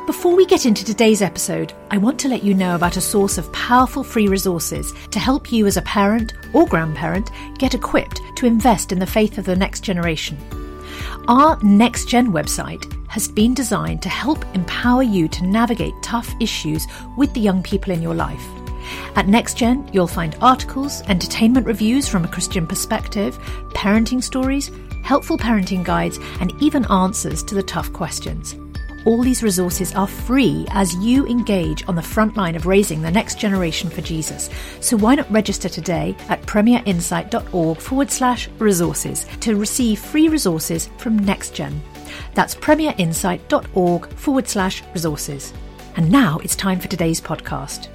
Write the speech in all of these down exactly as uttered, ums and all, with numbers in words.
Before we get into today's episode, I want to let you know about a source of powerful free resources to help you as a parent or grandparent get equipped to invest in the faith of the next generation. Our Next Gen website has been designed to help empower you to navigate tough issues with the young people in your life. At NextGen, you'll find articles, entertainment reviews from a Christian perspective, parenting stories, helpful parenting guides, and even answers to the tough questions. All these resources are free as you engage on the front line of raising the next generation for Jesus. So why not register today at premierinsight.org forward slash resources to receive free resources from NextGen. That's premierinsight.org forward slash resources. And now it's time for today's podcast.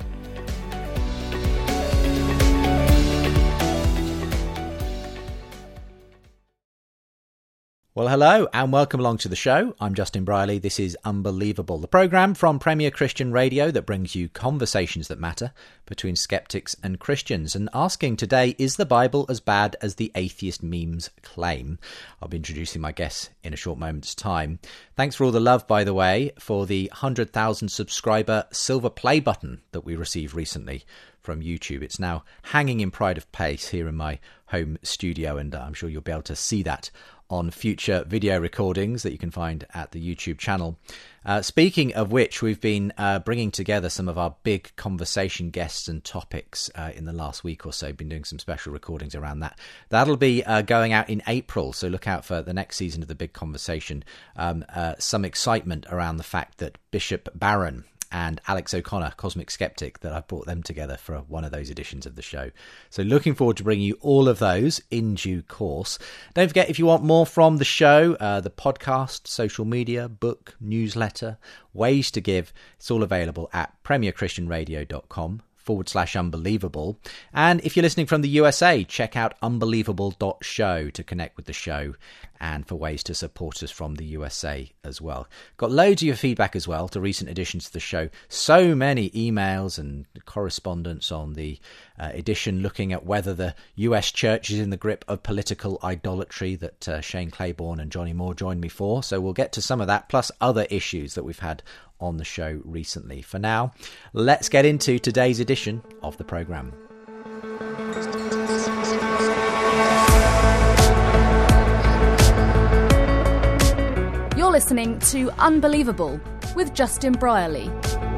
Well, hello and welcome along to the show. I'm Justin Brierley. This is Unbelievable, the programme from Premier Christian Radio that brings you conversations that matter between skeptics and Christians. And asking today, is the Bible as bad as the atheist memes claim? I'll be introducing my guests in a short moment's time. Thanks for all the love, by the way, for the one hundred thousand subscriber silver play button that we received recently from YouTube. It's now hanging in pride of place here in my home studio, and I'm sure you'll be able to see that on future video recordings that you can find at the YouTube channel. Uh, speaking of which, we've been uh, bringing together some of our big conversation guests and topics uh, in the last week or so. Been doing some special recordings around that. That'll be uh, going out in April, so look out for the next season of the Big Conversation. Um, uh, some excitement around the fact that Bishop Barron and Alex O'Connor, Cosmic Skeptic, that I've brought them together for one of those editions of the show. So looking forward to bringing you all of those in due course. Don't forget, if you want more from the show, uh, the podcast, social media, book, newsletter, ways to give, it's all available at premierchristianradio.com forward slash unbelievable. And if you're listening from the U S A, check out unbelievable dot show to connect with the show and for ways to support us from the U S A as well. Got loads of your feedback as well to recent editions of the show. So many emails and correspondence on the uh, edition looking at whether the U S church is in the grip of political idolatry that uh, Shane Claiborne and Johnny Moore joined me for. So we'll get to some of that, plus other issues that we've had on the show recently. For now, let's get into today's edition of the programme. You're listening to Unbelievable with Justin Brierley.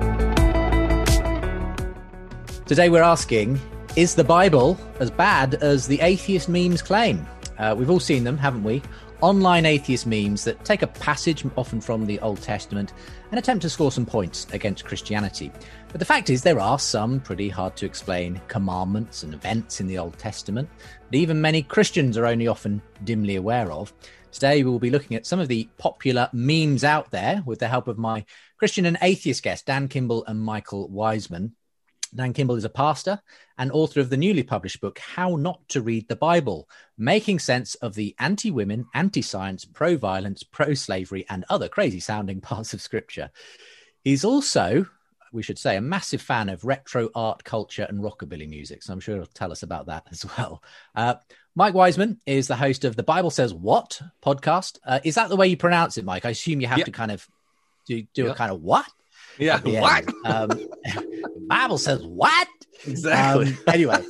Today we're asking, is the Bible as bad as the atheist memes claim? Uh, we've all seen them, haven't we? Online atheist memes that take a passage, often from the Old Testament, and attempt to score some points against Christianity. But the fact is, there are some pretty hard to explain commandments and events in the Old Testament that even many Christians are only often dimly aware of. Today, we will be looking at some of the popular memes out there with the help of my Christian and atheist guests, Dan Kimball and Michael Wiseman. Dan Kimball is a pastor and author of the newly published book, How Not to Read the Bible, making sense of the anti-women, anti-science, pro-violence, pro-slavery, and other crazy-sounding parts of Scripture. He's also, we should say, a massive fan of retro art culture and rockabilly music, so I'm sure he'll tell us about that as well. Uh, Mike Wiseman is the host of the Bible Says What podcast. Uh, is that the way you pronounce it, Mike? I assume you have yep. to kind of do, do yep. a kind of what? Yeah, what? Um, the Bible says what? Exactly. Um, anyway,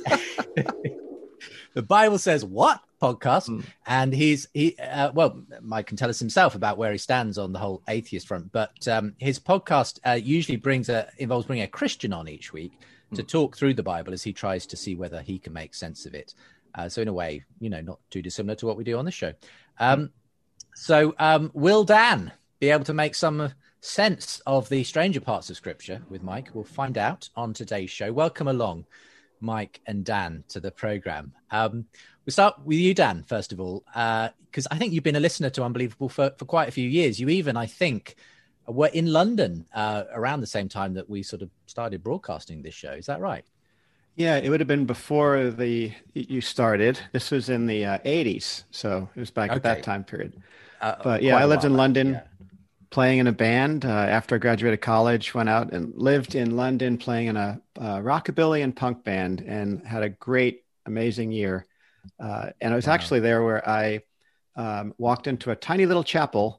the Bible Says What podcast, mm. and he's he uh, well, Mike can tell us himself about where he stands on the whole atheist front. But um, his podcast uh, usually brings a involves bringing a Christian on each week mm. to talk through the Bible as he tries to see whether he can make sense of it. Uh, so in a way, you know, not too dissimilar to what we do on this show. Um, so um, will Dan be able to make some sense of the stranger parts of Scripture with Mike? We'll find out on today's show. Welcome along, Mike and Dan, to the program. Um, we'll start with you, Dan, first of all, because uh, I think you've been a listener to Unbelievable for, for quite a few years. You even, I think, were in London uh, around the same time that we sort of started broadcasting this show. Is that right? Yeah, it would have been before the you started. This was in the uh, eighties, so it was back okay. at that time period. Uh, but yeah, I lived in London. Yeah. Playing in a band uh, after I graduated college, went out and lived in London playing in a uh, rockabilly and punk band and had a great, amazing year. Uh, and it was wow. actually there where I um, walked into a tiny little chapel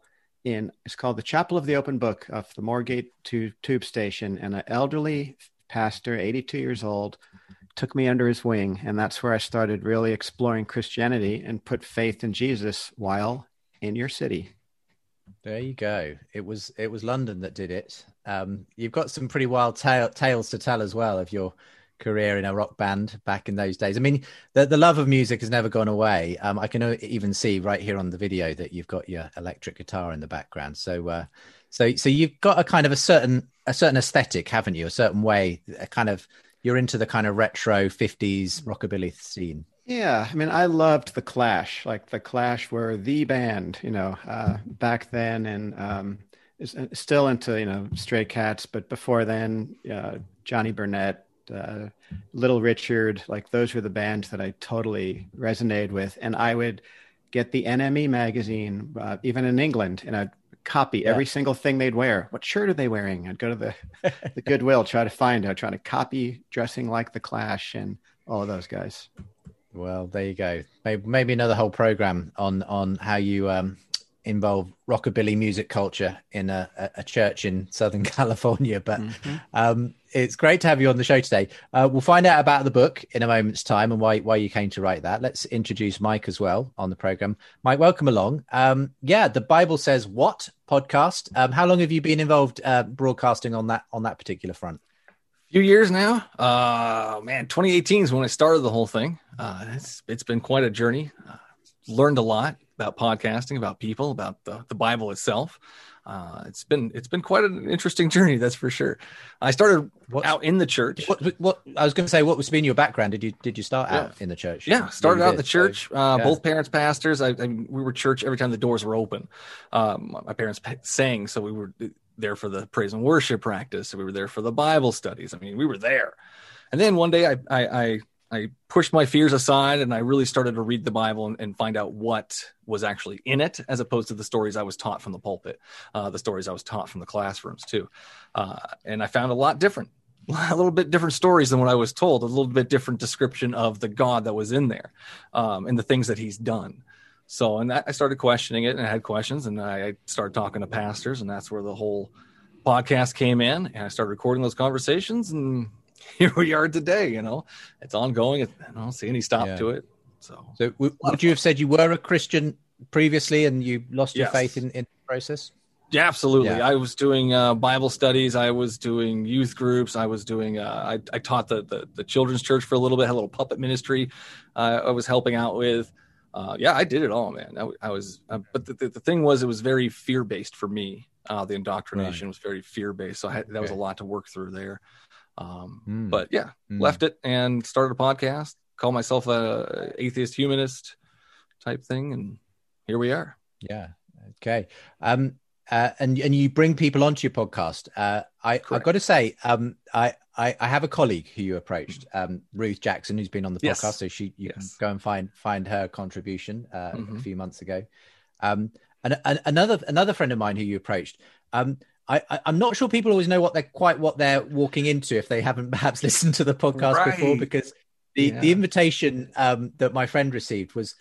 in, it's called the Chapel of the Open Book off the Moorgate to Tube Station. And an elderly pastor, eighty-two years old, took me under his wing. And that's where I started really exploring Christianity and put faith in Jesus while in your city. There you go. It was it was London that did it. Um, you've got some pretty wild tale, tales to tell as well of your career in a rock band back in those days. I mean, the, the love of music has never gone away. Um, I can even see right here on the video that you've got your electric guitar in the background. So, uh, so, so you've got a kind of a certain a certain aesthetic, haven't you? A certain way, a kind of you're into the kind of retro fifties rockabilly scene. Yeah, I mean, I loved the Clash. Like the Clash were the band, you know, uh, back then, and um, still into you know Stray Cats, but before then, uh, Johnny Burnett. Uh, Little Richard, like those were the bands that I totally resonated with. And I would get the N M E magazine, uh, even in England, and I'd copy yeah. every single thing they'd wear. What shirt are they wearing? I'd go to the, the Goodwill, try to find out, try to copy dressing like the Clash and all of those guys. Well, there you go. Maybe, maybe another whole program on, on how you um, involve rockabilly music culture in a, a church in Southern California. But mm-hmm. um, it's great to have you on the show today. Uh, we'll find out about the book in a moment's time and why why you came to write that. Let's introduce Mike as well on the program. Mike, welcome along. Um, yeah, the Bible Says What podcast. Um, how long have you been involved uh, broadcasting on that on that particular front? Few years now. Uh, man, twenty eighteen is when I started the whole thing. Uh, it's it's been quite a journey. Uh, learned a lot about podcasting, about people, about the, the Bible itself. Uh, it's been it's been quite an interesting journey, that's for sure. I started What's, out in the church. What, what I was going to say, what was been your background? Did you did you start yeah. out in the church? Yeah, started out in the church. So, uh, yeah. Both parents pastors. I, I we were church every time the doors were open. Um, my parents sang, so we were there for the praise and worship practice. So we were there for the Bible studies. I mean, we were there. And then one day, I I. I I pushed my fears aside and I really started to read the Bible and, and find out what was actually in it, as opposed to the stories I was taught from the pulpit, uh, the stories I was taught from the classrooms too. Uh, and I found a lot different, a little bit different stories than what I was told, a little bit different description of the God that was in there um, and the things that he's done. So, and that, I started questioning it and I had questions and I started talking to pastors, and that's where the whole podcast came in, and I started recording those conversations, and here we are today. You know, it's ongoing. I don't see any stop yeah. to it. So, so w- would you have said you were a Christian previously and you lost your yes. faith in, in the process? Yeah, absolutely. Yeah. I was doing uh, Bible studies. I was doing youth groups. I was doing, uh, I, I taught the, the, the children's church for a little bit, had a little puppet ministry uh, I was helping out with. Uh, yeah, I did it all, man. I, I was, uh, but the, the, the thing was, it was very fear-based for me. Uh, the indoctrination right. was very fear-based. So I had, that okay. was a lot to work through there. Um, mm. But yeah, mm. left it and started a podcast, call myself a atheist humanist type thing. And here we are. Yeah. Okay. Um, uh, and, and you bring people onto your podcast. Uh, I, I've got to say, um, I, I, I have a colleague who you approached, um, Ruth Jackson, who's been on the podcast. Yes. So she, you yes. can go and find, find her contribution, uh, mm-hmm. a few months ago. Um, and, and another, another friend of mine who you approached, um, I, I, I'm not sure people always know what they're quite what they're walking into if they haven't perhaps listened to the podcast right. before, because the, yeah. the invitation um, that my friend received was,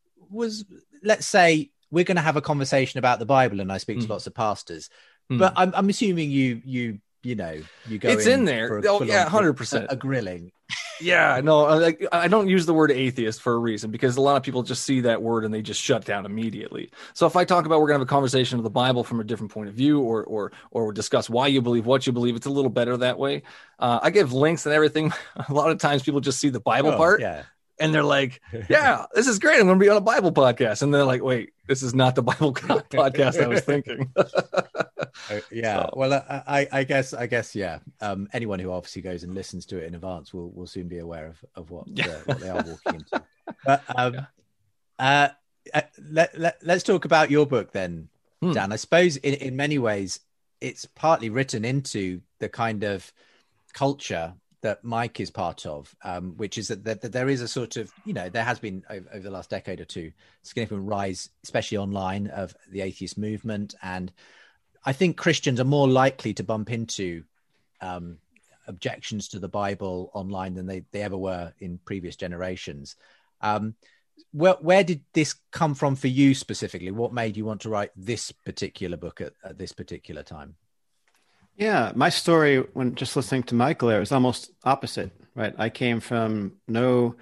was let's say we're going to have a conversation about the Bible, and I speak mm. to lots of pastors, mm. but I'm, I'm assuming you, you, you know, you go it's in, in there. Oh yeah. one hundred percent a grilling. Yeah, no, like, I don't use the word atheist for a reason, because a lot of people just see that word and they just shut down immediately. So if I talk about, we're going to have a conversation of the Bible from a different point of view, or or or discuss why you believe what you believe, it's a little better that way. Uh, I give links and everything. A lot of times people just see the Bible oh, part. Yeah. And they're like, yeah, this is great. I'm going to be on a Bible podcast. And they're like, wait, this is not the Bible podcast I was thinking. uh, yeah. So. Well, I, I guess, I guess, yeah. Um, anyone who obviously goes and listens to it in advance will, will soon be aware of, of what, yeah. uh, what they are walking into. But um, yeah. uh, let, let, let's talk about your book then, hmm. Dan. I suppose in, in many ways, it's partly written into the kind of culture that Mike is part of, um, which is that, that, that there is a sort of, you know, there has been over, over the last decade or two, significant rise, especially online, of the atheist movement. And I think Christians are more likely to bump into um, objections to the Bible online than they, they ever were in previous generations. Um, where, where did this come from for you specifically? What made you want to write this particular book at, at this particular time? Yeah, my story, when just listening to Michael there, was almost opposite, right? I came from no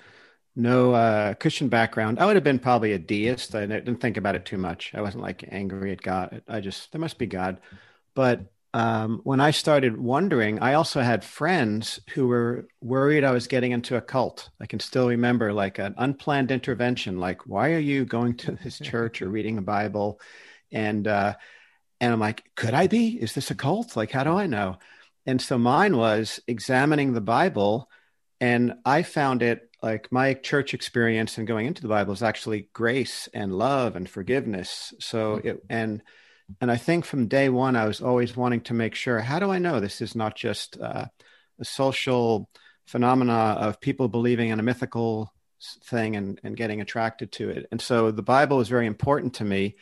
no uh, Christian background. I would have been probably a deist. I didn't think about it too much. I wasn't like angry at God. I just, there must be God. But um, when I started wondering, I also had friends who were worried I was getting into a cult. I can still remember like an unplanned intervention, like, why are you going to this church or reading a Bible? And, uh, and I'm like, could I be? Is this a cult? Like, how do I know? And so mine was examining the Bible. And I found it like my church experience and going into the Bible is actually grace and love and forgiveness. So it, and, and I think from day one, I was always wanting to make sure, how do I know this is not just uh, a social phenomena of people believing in a mythical thing and, and getting attracted to it? And so the Bible is very important to me.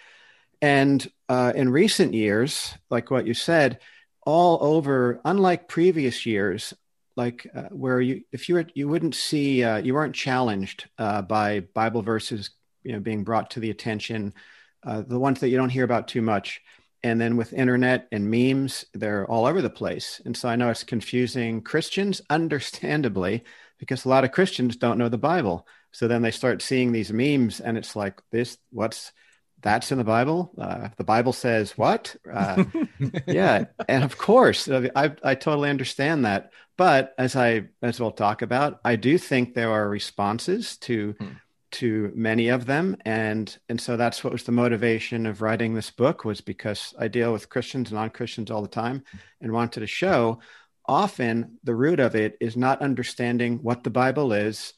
And uh, in recent years, like what you said, all over, unlike previous years, like uh, where you, if you were, you wouldn't see, uh, you weren't challenged uh, by Bible verses, you know, being brought to the attention, uh, the ones that you don't hear about too much. And then with internet and memes, they're all over the place. And so I know it's confusing Christians, understandably, because a lot of Christians don't know the Bible. So then they start seeing these memes and it's like, this, what's, that's in the Bible. Uh, the Bible says what? Uh, yeah. And of course, I, I totally understand that. But as I, as we'll talk about, I do think there are responses to, hmm. to many of them. And, and so that's what was the motivation of writing this book, was because I deal with Christians and non-Christians all the time and wanted to show often the root of it is not understanding what the Bible is,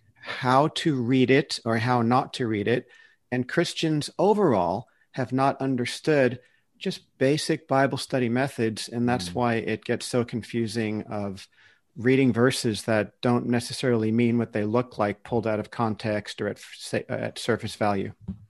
how to read it or how not to read it. And Christians overall have not understood just basic Bible study methods. And that's mm. why it gets so confusing of reading verses that don't necessarily mean what they look like pulled out of context or at, at surface value.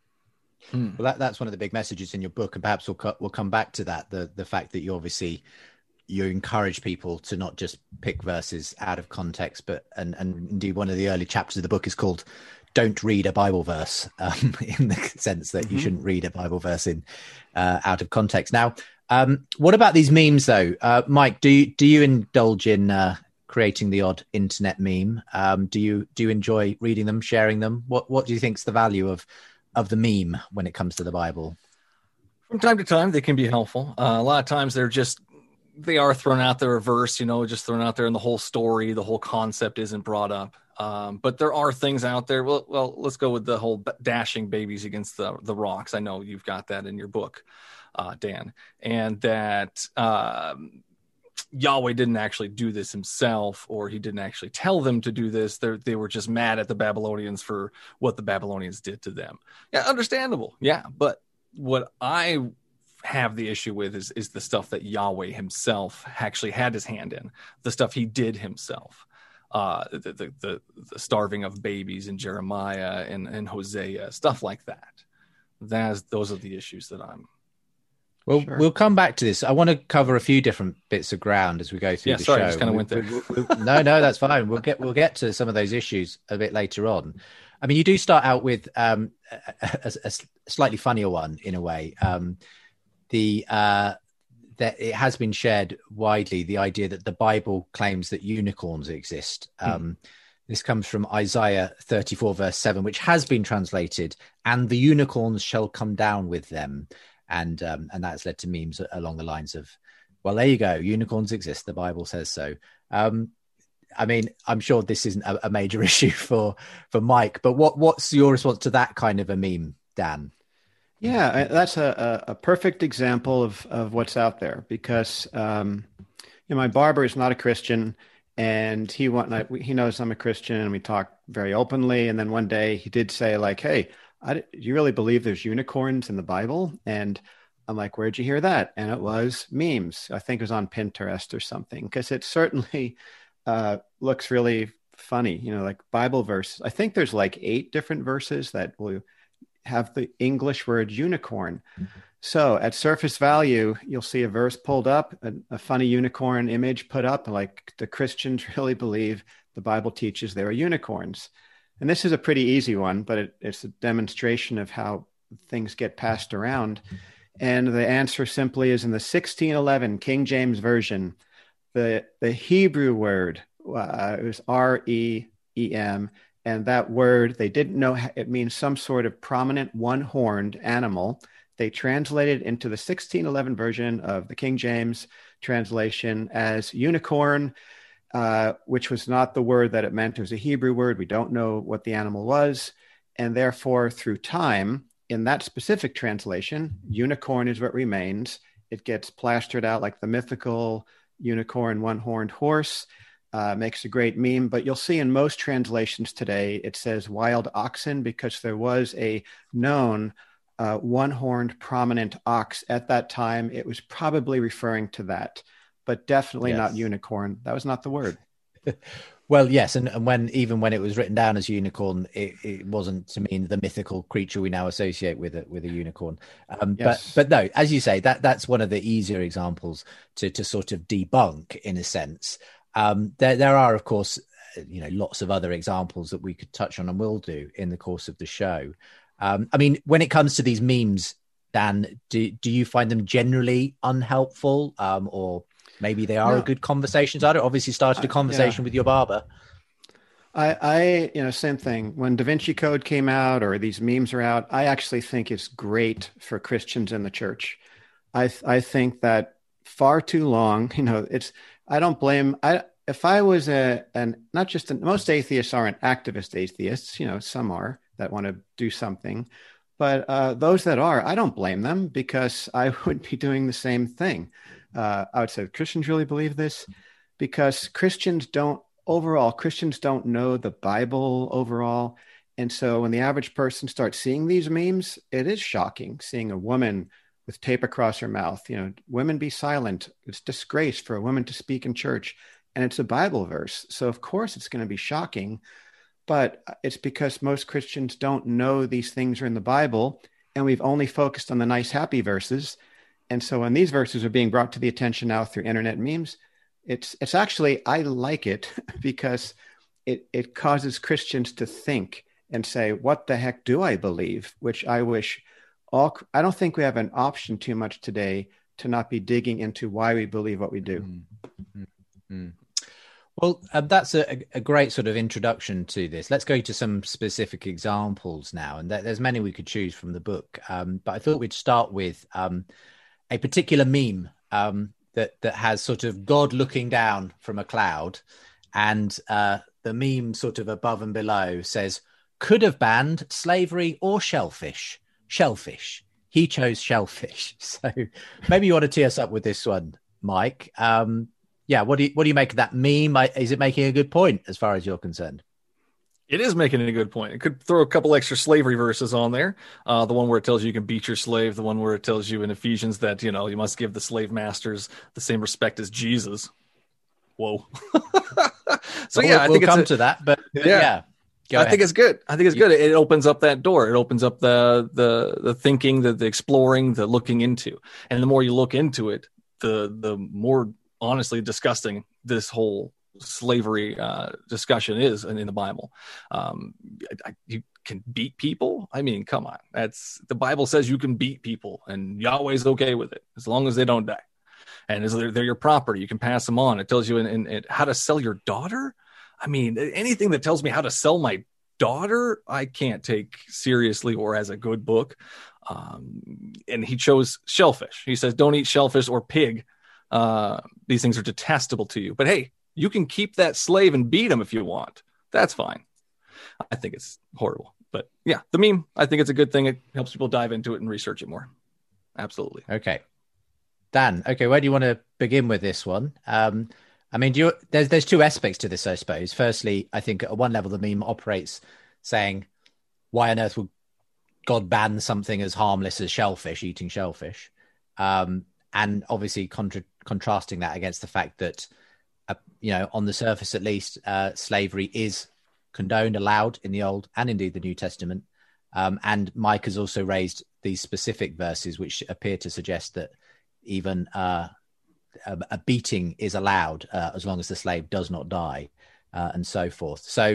Hmm. Well, that, that's one of the big messages in your book. And perhaps we'll, co- we'll come back to that. The, the fact that you obviously, you encourage people to not just pick verses out of context, but, and, and indeed one of the early chapters of the book is called Don't Read a Bible Verse, um, in the sense that mm-hmm. you shouldn't read a Bible verse in uh, out of context. Now, um, what about these memes though? Uh, Mike, do you, do you indulge in uh, creating the odd internet meme? Um, do you, do you enjoy reading them, sharing them? What, what do you think is the value of, of the meme when it comes to the Bible? From time to time, they can be helpful. Uh, a lot of times they're just, they are thrown out there a verse, you know, just thrown out there, and the whole story, the whole concept isn't brought up. Um, but there are things out there. Well, well, let's go with the whole dashing babies against the, the rocks. I know you've got that in your book, uh, Dan, and that um, Yahweh didn't actually do this himself, or he didn't actually tell them to do this. They're, they were just mad at the Babylonians for what the Babylonians did to them. Yeah, understandable. Yeah, but what I have the issue with is, is the stuff that Yahweh himself actually had his hand in, the stuff he did himself. Uh, the, the, the, the starving of babies in Jeremiah and, and Hosea, stuff like that. That's, those are the issues that I'm. Well, sure. We'll come back to this. I want to cover a few different bits of ground as we go through yeah, the sorry, show. I just kind of went there. We, we, we, no, no, that's fine. We'll get, we'll get to some of those issues a bit later on. I mean, you do start out with um, a, a, a slightly funnier one in a way. Um, the, uh, that it has been shared widely, the idea that the Bible claims that unicorns exist. Um, mm. This comes from Isaiah thirty-four, verse seven, which has been translated, and the unicorns shall come down with them. And um, and that's led to memes along the lines of, well, there you go, unicorns exist. The Bible says so. Um, I mean, I'm sure this isn't a, a major issue for, for Mike, but what what's your response to that kind of a meme, Dan? Yeah, that's a, a perfect example of, of what's out there, because um, you know, my barber is not a Christian, and he want, he knows I'm a Christian, and we talk very openly. And then one day he did say, like, "Hey, I, do you really believe there's unicorns in the Bible?" And I'm like, "Where'd you hear that?" And it was memes. I think it was on Pinterest or something, because it certainly uh, looks really funny. You know, like Bible verses. I think there's like eight different verses that will have the English word unicorn. Mm-hmm. So at surface value, you'll see a verse pulled up, a, a funny unicorn image put up, like the Christians really believe the Bible teaches there are unicorns. And this is a pretty easy one, but it, it's a demonstration of how things get passed around. And the answer simply is in the sixteen eleven King James Version, the, the Hebrew word, uh, it was R E E M. And that word, they didn't know, it means some sort of prominent one-horned animal. They translated into the sixteen eleven version of the King James translation as unicorn, uh, which was not the word that it meant. It was a Hebrew word. We don't know what the animal was. And therefore, through time, in that specific translation, unicorn is what remains. It gets plastered out like the mythical unicorn, one-horned horse. Uh, makes a great meme, but you'll see in most translations today, it says wild oxen because there was a known uh, one-horned prominent ox at that time. It was probably referring to that, but definitely yes. not unicorn. That was not the word. Well, yes. And, and when, even when it was written down as unicorn, it, it wasn't to mean the mythical creature we now associate with it, with a unicorn. Um, yes. But, but no, as you say, that that's one of the easier examples to, to sort of debunk in a sense. Um, there, there are, of course, you know, lots of other examples that we could touch on and will do in the course of the show. Um, I mean, when it comes to these memes, Dan, do, do you find them generally unhelpful, um, or maybe they are no. a good conversation starter? Obviously started a conversation uh, yeah. with your barber. I, I, you know, same thing. When Da Vinci Code came out or these memes are out, I actually think it's great for Christians in the church. I, I think that far too long, you know, it's, I don't blame, I, if I was a, an, not just, an, most atheists aren't activist atheists, you know, some are that want to do something, but uh, those that are, I don't blame them because I would be doing the same thing. Uh, I would say Christians really believe this because Christians don't, overall, Christians don't know the Bible overall. And so when the average person starts seeing these memes, it is shocking seeing a woman with tape across her mouth, you know, women be silent. It's disgrace for a woman to speak in church. And it's a Bible verse. So of course it's going to be shocking, but it's because most Christians don't know these things are in the Bible. And we've only focused on the nice, happy verses. And so when these verses are being brought to the attention now through internet memes, it's, it's actually, I like it because it, it causes Christians to think and say, what the heck do I believe? Which I wish All, I don't think we have an option too much today to not be digging into why we believe what we do. Mm-hmm. Mm-hmm. Well, uh, that's a, a great sort of introduction to this. Let's go to some specific examples now. And th- there's many we could choose from the book. Um, but I thought we'd start with um, a particular meme um, that, that has sort of God looking down from a cloud. And uh, the meme sort of above and below says, could have banned slavery or shellfish. Shellfish. He chose shellfish. So maybe you want to tee us up with this one, Mike. Um, yeah, what do you what do you make of that meme? Is it making a good point as far as you're concerned? It is making a good point. It could throw a couple extra slavery verses on there. Uh, the one where it tells you you can beat your slave. The one where it tells you in Ephesians that, you know, you must give the slave masters the same respect as Jesus. Whoa. so well, yeah, I we'll think come it's a, to that. But, but yeah. yeah. Go I ahead. think it's good. I think it's good. It opens up that door. It opens up the the the thinking, the, the exploring, the looking into. And the more you look into it, the the more honestly disgusting this whole slavery uh, discussion is in, in the Bible. Um, I, you can beat people. I mean, come on. That's the Bible says you can beat people, and Yahweh's okay with it as long as they don't die. And as they're, they're your property, you can pass them on. It tells you in, in, in how to sell your daughter. I mean, anything that tells me how to sell my daughter, I can't take seriously or as a good book. Um, and he chose shellfish. He says, don't eat shellfish or pig. Uh, these things are detestable to you. But hey, you can keep that slave and beat him if you want. That's fine. I think it's horrible. But yeah, the meme, I think it's a good thing. It helps people dive into it and research it more. Absolutely. Okay. Dan, okay, where do you want to begin with this one? Um, I mean, do you, there's there's two aspects to this, I suppose. Firstly, I think at one level, the meme operates saying, why on earth would God ban something as harmless as shellfish, eating shellfish? Um, and obviously contra- contrasting that against the fact that, uh, you know, on the surface at least, uh, slavery is condoned, allowed in the Old and indeed the New Testament. Um, and Mike has also raised these specific verses which appear to suggest that even uh, a, a beating is allowed uh, as long as the slave does not die, uh, and so forth. So,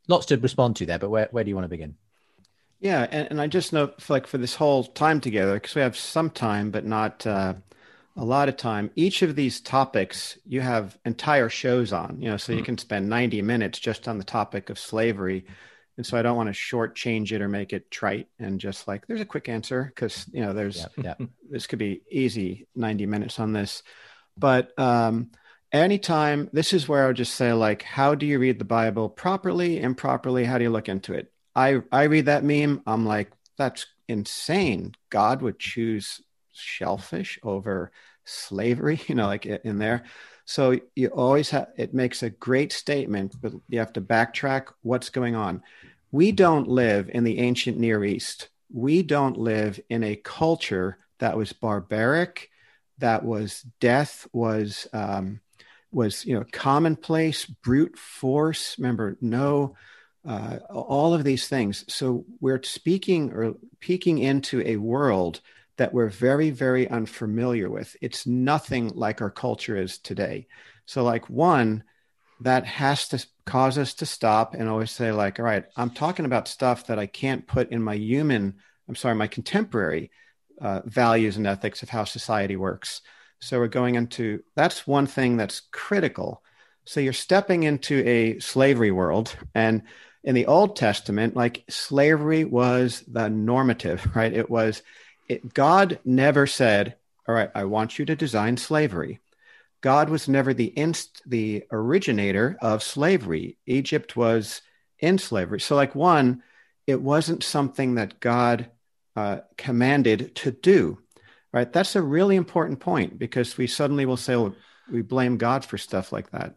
lots to respond to there, but where, where do you want to begin? Yeah, and, and I just know, like, for this whole time together, because we have some time, but not uh, a lot of time, each of these topics you have entire shows on, you know, so mm-hmm. you can spend ninety minutes just on the topic of slavery. And so I don't want to shortchange it or make it trite and just like, there's a quick answer, because, you know, there's, yeah, yeah. this could be easy ninety minutes on this. But um, anytime, this is where I'll just say, like, how do you read the Bible properly, improperly? How do you look into it? I, I read that meme. I'm like, that's insane. God would choose shellfish over slavery, you know, like in there. So you always have, it makes a great statement, but you have to backtrack what's going on. We don't live in the ancient Near East. We don't live in a culture that was barbaric, that was death was, um, was, you know, commonplace, brute force. Remember, no, Uh, all of these things. So we're speaking or peeking into a world that we're very, very unfamiliar with. It's nothing like our culture is today. So like one, that has to cause us to stop and always say like, all right, I'm talking about stuff that I can't put in my human, I'm sorry, my contemporary uh, values and ethics of how society works. So we're going into, that's one thing that's critical. So you're stepping into a slavery world, and in the Old Testament, like slavery was the normative, right? It was, it, God never said, all right, I want you to design slavery. God was never the inst, the originator of slavery. Egypt was in slavery. So like one, it wasn't something that God uh, commanded to do, right? That's a really important point, because we suddenly will say, well, we blame God for stuff like that.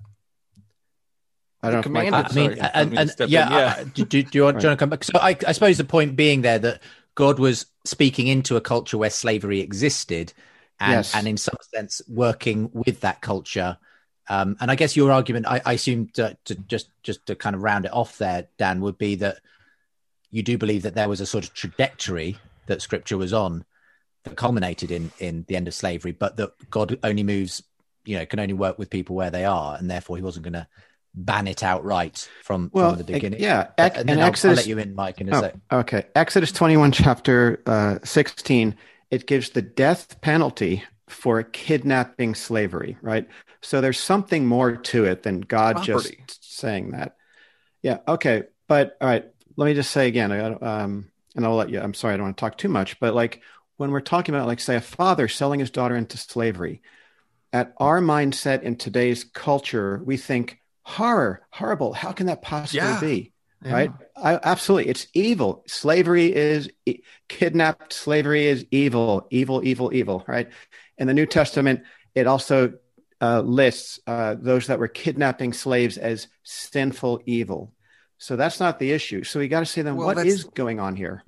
I don't know. If I mean, and, and, and yeah, yeah. Uh, do, do, do you want, right. do you want to come back? So I, I suppose the point being there that God was speaking into a culture where slavery existed, and, yes. and in some sense working with that culture. Um, and I guess your argument, I, I assume, to, to just just to kind of round it off there, Dan, would be that you do believe that there was a sort of trajectory that Scripture was on that culminated in in the end of slavery, but that God only moves, you know, can only work with people where they are, and therefore He wasn't going to ban it outright from, well, from the beginning. Yeah. Ex- and then I'll, Exodus, I'll let you in, Mike, in a oh, sec. Okay. Exodus twenty-one, chapter uh, sixteen, it gives the death penalty for kidnapping slavery, right? So there's something more to it than God Property. just saying that. Yeah. Okay. But all right, let me just say again, um, and I'll let you, I'm sorry, I don't want to talk too much, but like when we're talking about, like, say, a father selling his daughter into slavery, at our mindset in today's culture, we think, horror, horrible. How can that possibly yeah. be? Yeah. Right? I, absolutely. It's evil. Slavery is e- kidnapped. Slavery is evil, evil, evil, evil. Right. In the New Testament, it also uh, lists uh, those that were kidnapping slaves as sinful evil. So that's not the issue. So we got to say then, well, what is going on here?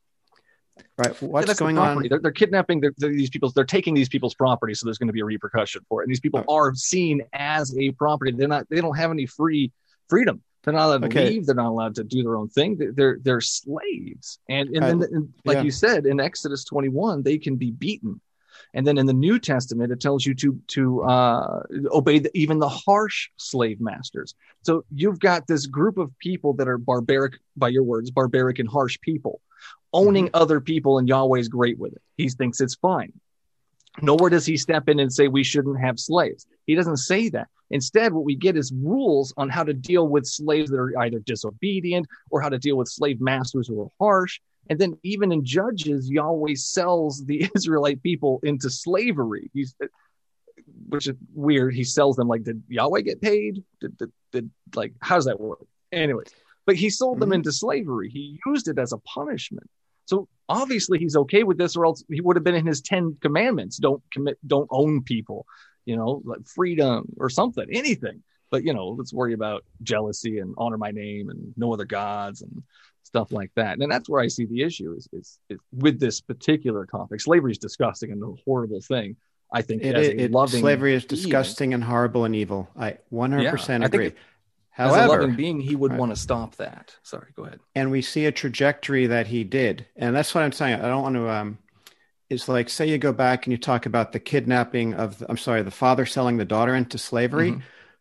Right. What's yeah, going the on? They're, they're kidnapping they're, they're, these people. They're taking these people's property. So there's going to be a repercussion for it. And these people oh. are seen as a property. They're not, they don't have any free freedom. They're not allowed to okay. leave. They're not allowed to do their own thing. They're, they're slaves. And, and then, and like yeah. you said, in Exodus twenty-one, they can be beaten. And then in the New Testament, it tells you to, to uh, obey the, even the harsh slave masters. So you've got this group of people that are barbaric, by your words, barbaric and harsh people, owning mm-hmm. other people, and Yahweh's great with it. He thinks it's fine. Nowhere does he step in and say we shouldn't have slaves. He doesn't say that. Instead, what we get is rules on how to deal with slaves that are either disobedient, or how to deal with slave masters who are harsh. And then even in Judges, Yahweh sells the Israelite people into slavery. He's, which is weird. He sells them like, did Yahweh get paid? Did, did, did like, how does that work? Anyways, but he sold them mm-hmm. into slavery. He used it as a punishment. So obviously he's okay with this, or else he would have been in his Ten Commandments. Don't commit, don't own people, you know, like freedom or something, anything. But, you know, let's worry about jealousy and honor my name and no other gods and stuff like that. And that's where I see the issue is, is, is with this particular topic. Slavery is disgusting and a horrible thing. I think it, as it, a it, loving slavery is disgusting being, and horrible and evil. I one hundred percent yeah, agree. I think it, However, as a loving being, he would right. want to stop that. Sorry, go ahead. And we see a trajectory that he did. And that's what I'm saying. I don't want to, um, it's like, say you go back and you talk about the kidnapping of, I'm sorry, the father selling the daughter into slavery. Mm-hmm.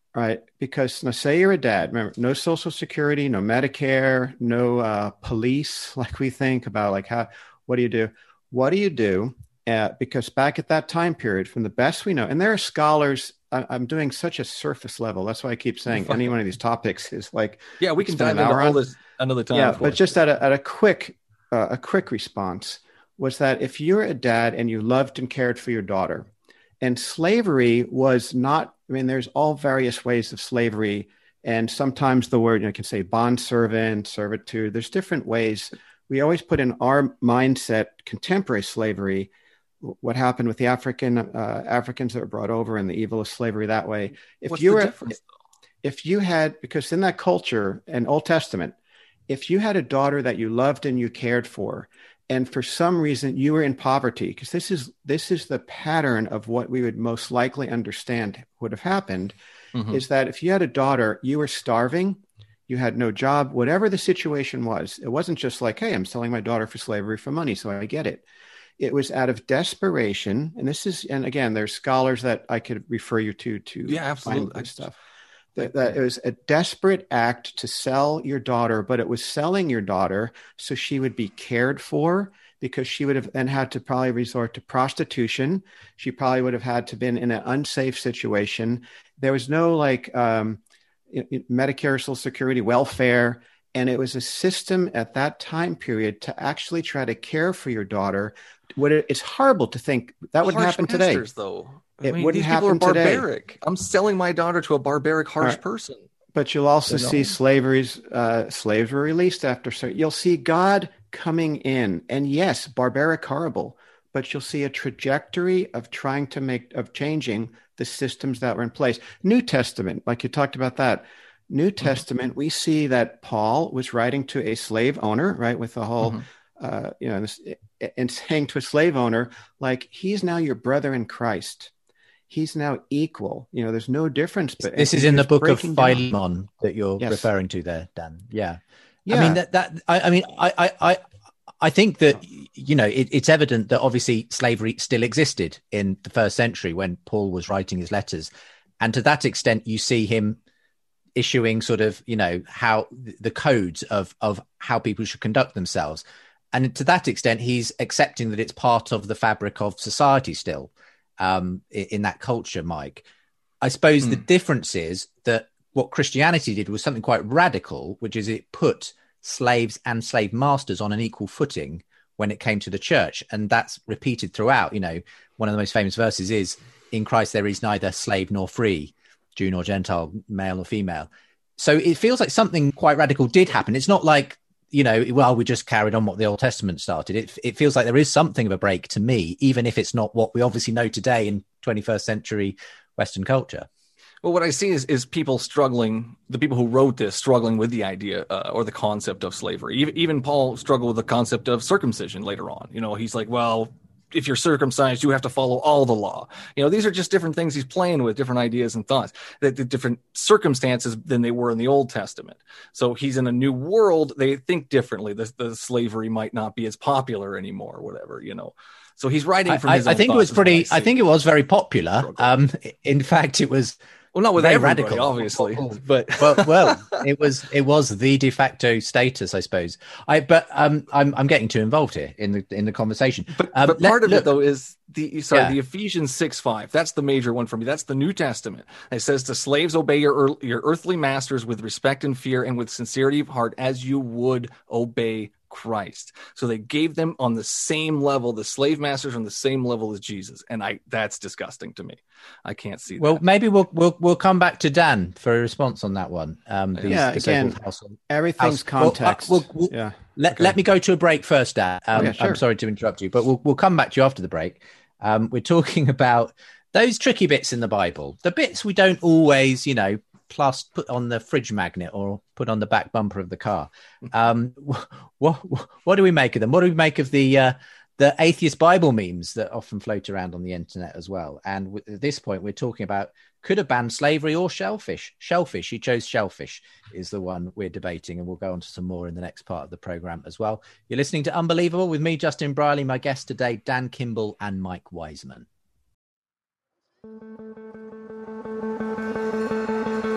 right? Because now say you're a dad, remember, no Social Security, no Medicare, no uh, police, like we think about, like how, what do you do? What do you do? Uh, because back at that time period, from the best we know, and there are scholars, I, I'm doing such a surface level. That's why I keep saying any one of these topics is like, yeah, we can dive into all this another time. Yeah, but just at a, at a quick, uh, a quick response was that if you're a dad and you loved and cared for your daughter, and slavery was not, I mean, there's all various ways of slavery. And sometimes the word, you know, you can say bondservant, servitude. There's different ways. We always put in our mindset contemporary slavery, what happened with the African uh, Africans that were brought over and the evil of slavery that way. If What's you the were, difference, if you had, because in that culture and Old Testament, if you had a daughter that you loved and you cared for, and for some reason you were in poverty, because this is this is the pattern of what we would most likely understand would have happened, mm-hmm. is that if you had a daughter, you were starving, you had no job, whatever the situation was. It wasn't just like, hey, I'm selling my daughter for slavery for money, so I get it. It was out of desperation, and this is, and again, there's scholars that I could refer you to to yeah, absolutely. find this stuff. That, that it was a desperate act to sell your daughter, but it was selling your daughter so she would be cared for, because she would have then had to probably resort to prostitution. She probably would have had to been in an unsafe situation. There was no like um, Medicare, Social Security, welfare. And it was a system at that time period to actually try to care for your daughter. What it, it's horrible to think that wouldn't harsh happen masters, today. Though. I It mean, wouldn't these people happen are today. barbaric. I'm selling my daughter to a barbaric, harsh right. person. But you'll also you know? see slavery's uh, slaves were released after. So you'll see God coming in, and yes, barbaric, horrible. But you'll see a trajectory of trying to make of changing the systems that were in place. New Testament, like you talked about that. New Testament, mm-hmm. we see that Paul was writing to a slave owner, right, with the whole, mm-hmm. uh, you know, this, and saying to a slave owner, like, he's now your brother in Christ. He's now equal. You know, there's no difference. But this is in the book of Philemon that you're yes. referring to there, Dan. Yeah. yeah. I mean, that, that I, I mean, I, I, I, I think that, you know, it, it's evident that obviously slavery still existed in the first century when Paul was writing his letters. And to that extent, you see him issuing sort of, you know, how the codes of, of how people should conduct themselves. And to that extent, he's accepting that it's part of the fabric of society still um, in, in that culture, Mike. I suppose mm. the difference is that what Christianity did was something quite radical, which is it put slaves and slave masters on an equal footing when it came to the church. And that's repeated throughout. You know, one of the most famous verses is, in Christ there is neither slave nor free, Jew nor Gentile, male or female. So it feels like something quite radical did happen. It's not like, you know, well, we just carried on what the Old Testament started. It, it feels like there is something of a break to me, even if it's not what we obviously know today in twenty-first century Western culture. Well, what I see is, is people struggling, the people who wrote this struggling with the idea uh, or the concept of slavery. Even, even Paul struggled with the concept of circumcision later on. You know, he's like, well, if you're circumcised, you have to follow all the law. You know, these are just different things he's playing with, different ideas and thoughts, that the different circumstances than they were in the Old Testament. So he's in a new world. They think differently. The, the slavery might not be as popular anymore or whatever, you know. So he's writing from I, his I, own I think it was pretty, I, I think it was very popular. Um, in fact, it was Well, not with very everybody, radical, obviously, but well, well, it was it was the de facto status, I suppose. I but um, I'm I'm getting too involved here in the in the conversation. But, um, but part let, of look, it though is the sorry yeah. the Ephesians six five. That's the major one for me. That's the New Testament. It says to slaves, obey your your earthly masters with respect and fear and with sincerity of heart, as you would obey Christ. So they gave them on the same level, the slave masters on the same level as Jesus, and I that's disgusting to me. I can't see well, that. Well, maybe we'll we'll we'll come back to Dan for a response on that one. Um, these yeah, again, household, everything's house, context. Well, uh, we'll, we'll, yeah. Let okay. let me go to a break first, Dan. Um, okay, sure. I'm sorry to interrupt you, but we'll we'll come back to you after the break. Um, we're talking about those tricky bits in the Bible, the bits we don't always, you know, plus put on the fridge magnet or put on the back bumper of the car. Um, what what do we make of them? What do we make of the uh, the atheist Bible memes that often float around on the internet as well? And at this point, we're talking about could have banned slavery or shellfish. Shellfish, he chose shellfish, is the one we're debating, and we'll go on to some more in the next part of the program as well. You're listening to Unbelievable with me, Justin Brierley, my guest today, Dan Kimball and Mike Wiseman.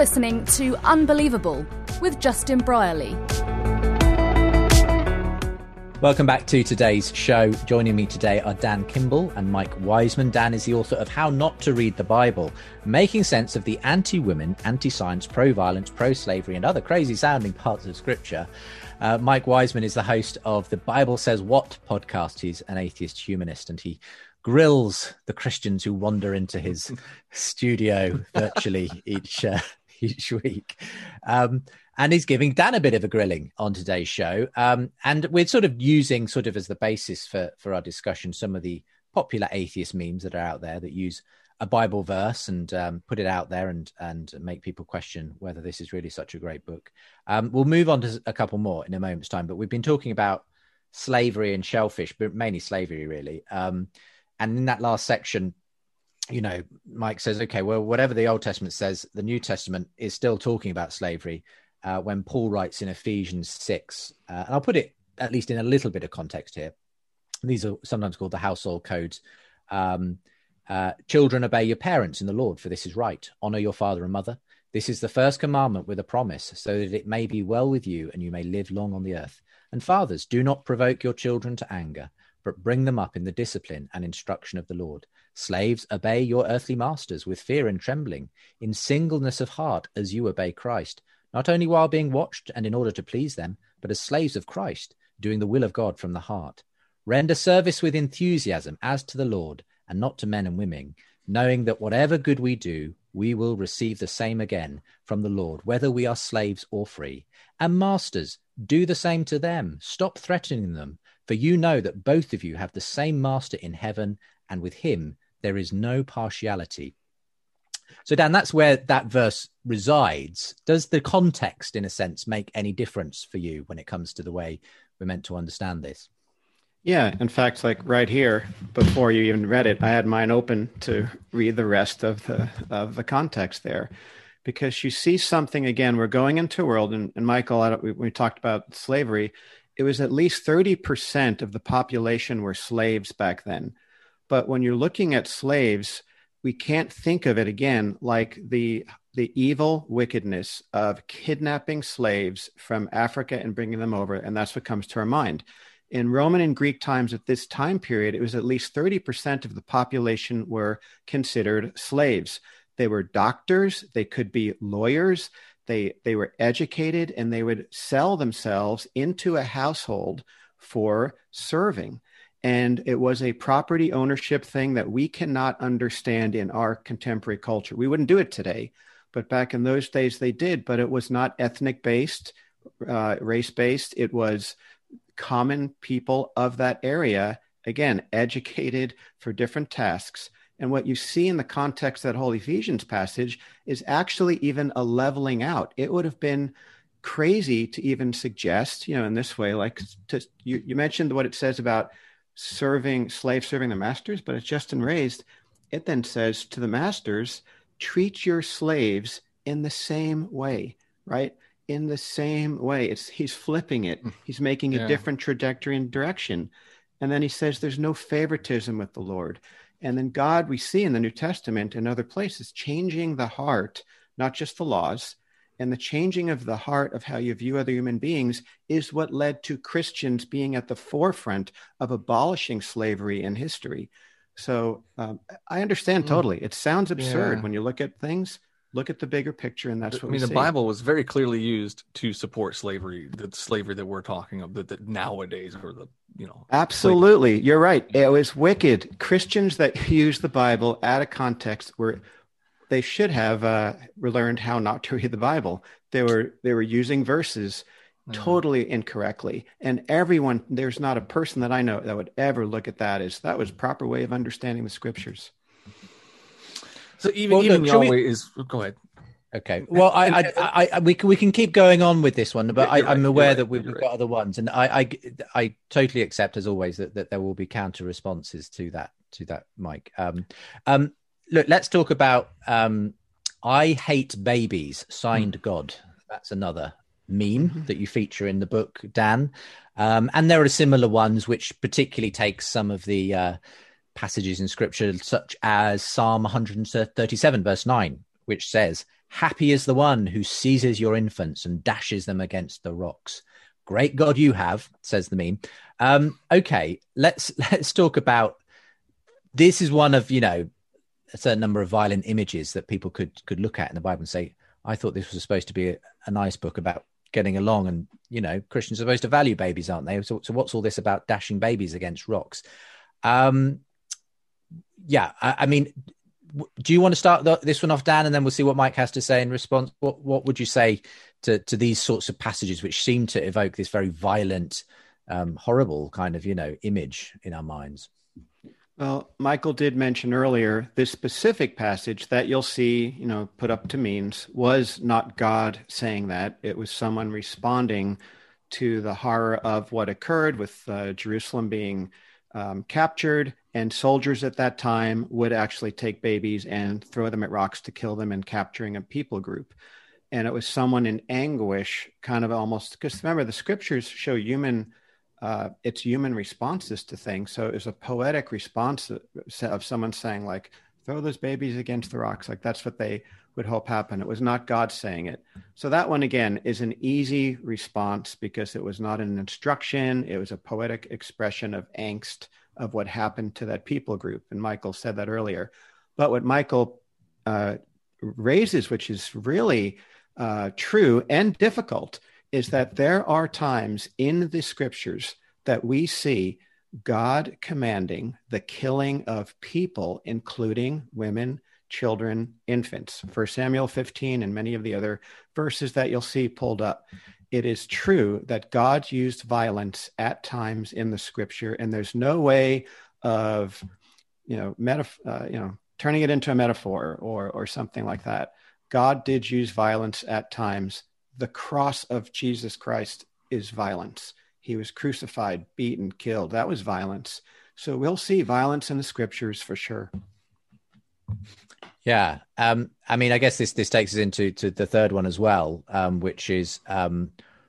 listening to Unbelievable with Justin Brierley. Welcome back to today's show. Joining me today are Dan Kimball and Mike Wiseman. Dan is the author of How Not to Read the Bible, Making Sense of the Anti-Women, Anti-Science, Pro-Violence, Pro-Slavery and Other Crazy-Sounding Parts of Scripture. Uh, Mike Wiseman is the host of the Bible Says What podcast. He's an atheist humanist and he grills the Christians who wander into his studio virtually each uh, each week. Um, and he's giving Dan a bit of a grilling on today's show. Um, and we're sort of using sort of as the basis for, for our discussion some of the popular atheist memes that are out there that use a Bible verse and um, put it out there and, and make people question whether this is really such a great book. Um, we'll move on to a couple more in a moment's time, but we've been talking about slavery and shellfish, but mainly slavery really. Um, and in that last section, you know, Mike says, okay, well, whatever the Old Testament says, the New Testament is still talking about slavery uh, when Paul writes in Ephesians six. Uh, and I'll put it at least in a little bit of context here. These are sometimes called the household codes. Um, uh, Children, obey your parents in the Lord, for this is right. Honor your father and mother. This is the first commandment with a promise, so that it may be well with you and you may live long on the earth. And fathers, do not provoke your children to anger, but bring them up in the discipline and instruction of the Lord. Slaves, obey your earthly masters with fear and trembling, in singleness of heart as you obey Christ, not only while being watched and in order to please them, but as slaves of Christ, doing the will of God from the heart. Render service with enthusiasm as to the Lord, and not to men and women, knowing that whatever good we do, we will receive the same again from the Lord, whether we are slaves or free. And masters, do the same to them. Stop threatening them, for you know that both of you have the same master in heaven, and with him there is no partiality. So, Dan, that's where that verse resides. Does the context, in a sense, make any difference for you when it comes to the way we're meant to understand this? Yeah, in fact, like right here, before you even read it, I had mine open to read the rest of the of the context there, because you see something again. We're going into a world, and, and Michael, I don't, we, we talked about slavery. It was at least thirty percent of the population were slaves back then. But when you're looking at slaves, we can't think of it again like the the evil wickedness of kidnapping slaves from Africa and bringing them over, and that's what comes to our mind. In Roman and Greek times at this time period, it was at least thirty percent of the population were considered slaves. They were doctors, they could be lawyers, they, they were educated, and they would sell themselves into a household for serving. And it was a property ownership thing that we cannot understand in our contemporary culture. We wouldn't do it today, but back in those days they did. But it was not ethnic-based, uh, race-based. It was common people of that area, again, educated for different tasks. And what you see in the context of that whole Ephesians passage is actually even a leveling out. It would have been crazy to even suggest, you know, in this way, like to, you, you mentioned what it says about serving, slaves serving their masters, but it's just and raised. It then says to the masters, treat your slaves in the same way, right? In the same way. It's he's flipping it. He's making yeah. a different trajectory and direction. And then he says there's no favoritism with the Lord. And then God, we see in the New Testament and other places, changing the heart, not just the laws, and the changing of the heart of how you view other human beings is what led to Christians being at the forefront of abolishing slavery in history. So um, I understand totally. It sounds absurd yeah. when you look at things. Look at the bigger picture, and that's what I mean. We the see. Bible was very clearly used to support slavery, the slavery that we're talking of, that, that nowadays, or the you know. Absolutely, slavery. You're right. It was wicked. Christians that use the Bible out of context were, they should have uh, learned how not to read the Bible. They were they were using verses totally incorrectly, and everyone. There's not a person that I know that would ever look at that as that was a proper way of understanding the Scriptures. So even, well, even look, Yahweh we... is go ahead. Okay. Well, I, I, I, I, we can we can keep going on with this one, but yeah, I, I'm right, aware right, that we've, we've right. got other ones, and I, I, I totally accept, as always, that, that there will be counter responses to that to that, Mike. Um, um, look, let's talk about um, "I hate babies." Signed, mm. God. That's another meme mm-hmm. that you feature in the book, Dan. Um, and there are similar ones which particularly take some of the uh, passages in Scripture, such as Psalm one thirty-seven, verse nine, which says, Happy is the one who seizes your infants and dashes them against the rocks. Great God you have, says the meme. Um, okay, let's let's talk about, this is one of, you know, a certain number of violent images that people could could look at in the Bible and say, I thought this was supposed to be a, a nice book about getting along, and, you know, Christians are supposed to value babies, aren't they? So, so what's all this about dashing babies against rocks? Um, yeah, I, I mean, do you want to start the, this one off, Dan, and then we'll see what Mike has to say in response? What what would you say to, to these sorts of passages which seem to evoke this very violent, um, horrible kind of, you know, image in our minds? Well, Michael did mention earlier this specific passage that you'll see, you know, put up to memes was not God saying that. It was someone responding to the horror of what occurred with uh, Jerusalem being um, captured, and soldiers at that time would actually take babies and throw them at rocks to kill them, and capturing a people group. And it was someone in anguish, kind of almost, because remember, the scriptures show human Uh, it's human responses to things. So it was a poetic response of someone saying, like, throw those babies against the rocks. Like, that's what they would hope happen. It was not God saying it. So that one, again, is an easy response because it was not an instruction. It was a poetic expression of angst of what happened to that people group. And Michael said that earlier. But what Michael uh, raises, which is really uh, true and difficult, is that there are times in the scriptures that we see God commanding the killing of people, including women, children, infants. First Samuel fifteen and many of the other verses that you'll see pulled up. It is true that God used violence at times in the scripture, and there's no way of, you know, metaf- uh, you know, turning it into a metaphor or or something like that. God did use violence at times. The cross of Jesus Christ is violence. He was crucified, beaten, killed. That was violence. So we'll see violence in the scriptures for sure. Yeah. Um, I mean, I guess this, this takes us into to the third one as well, um, which is, um,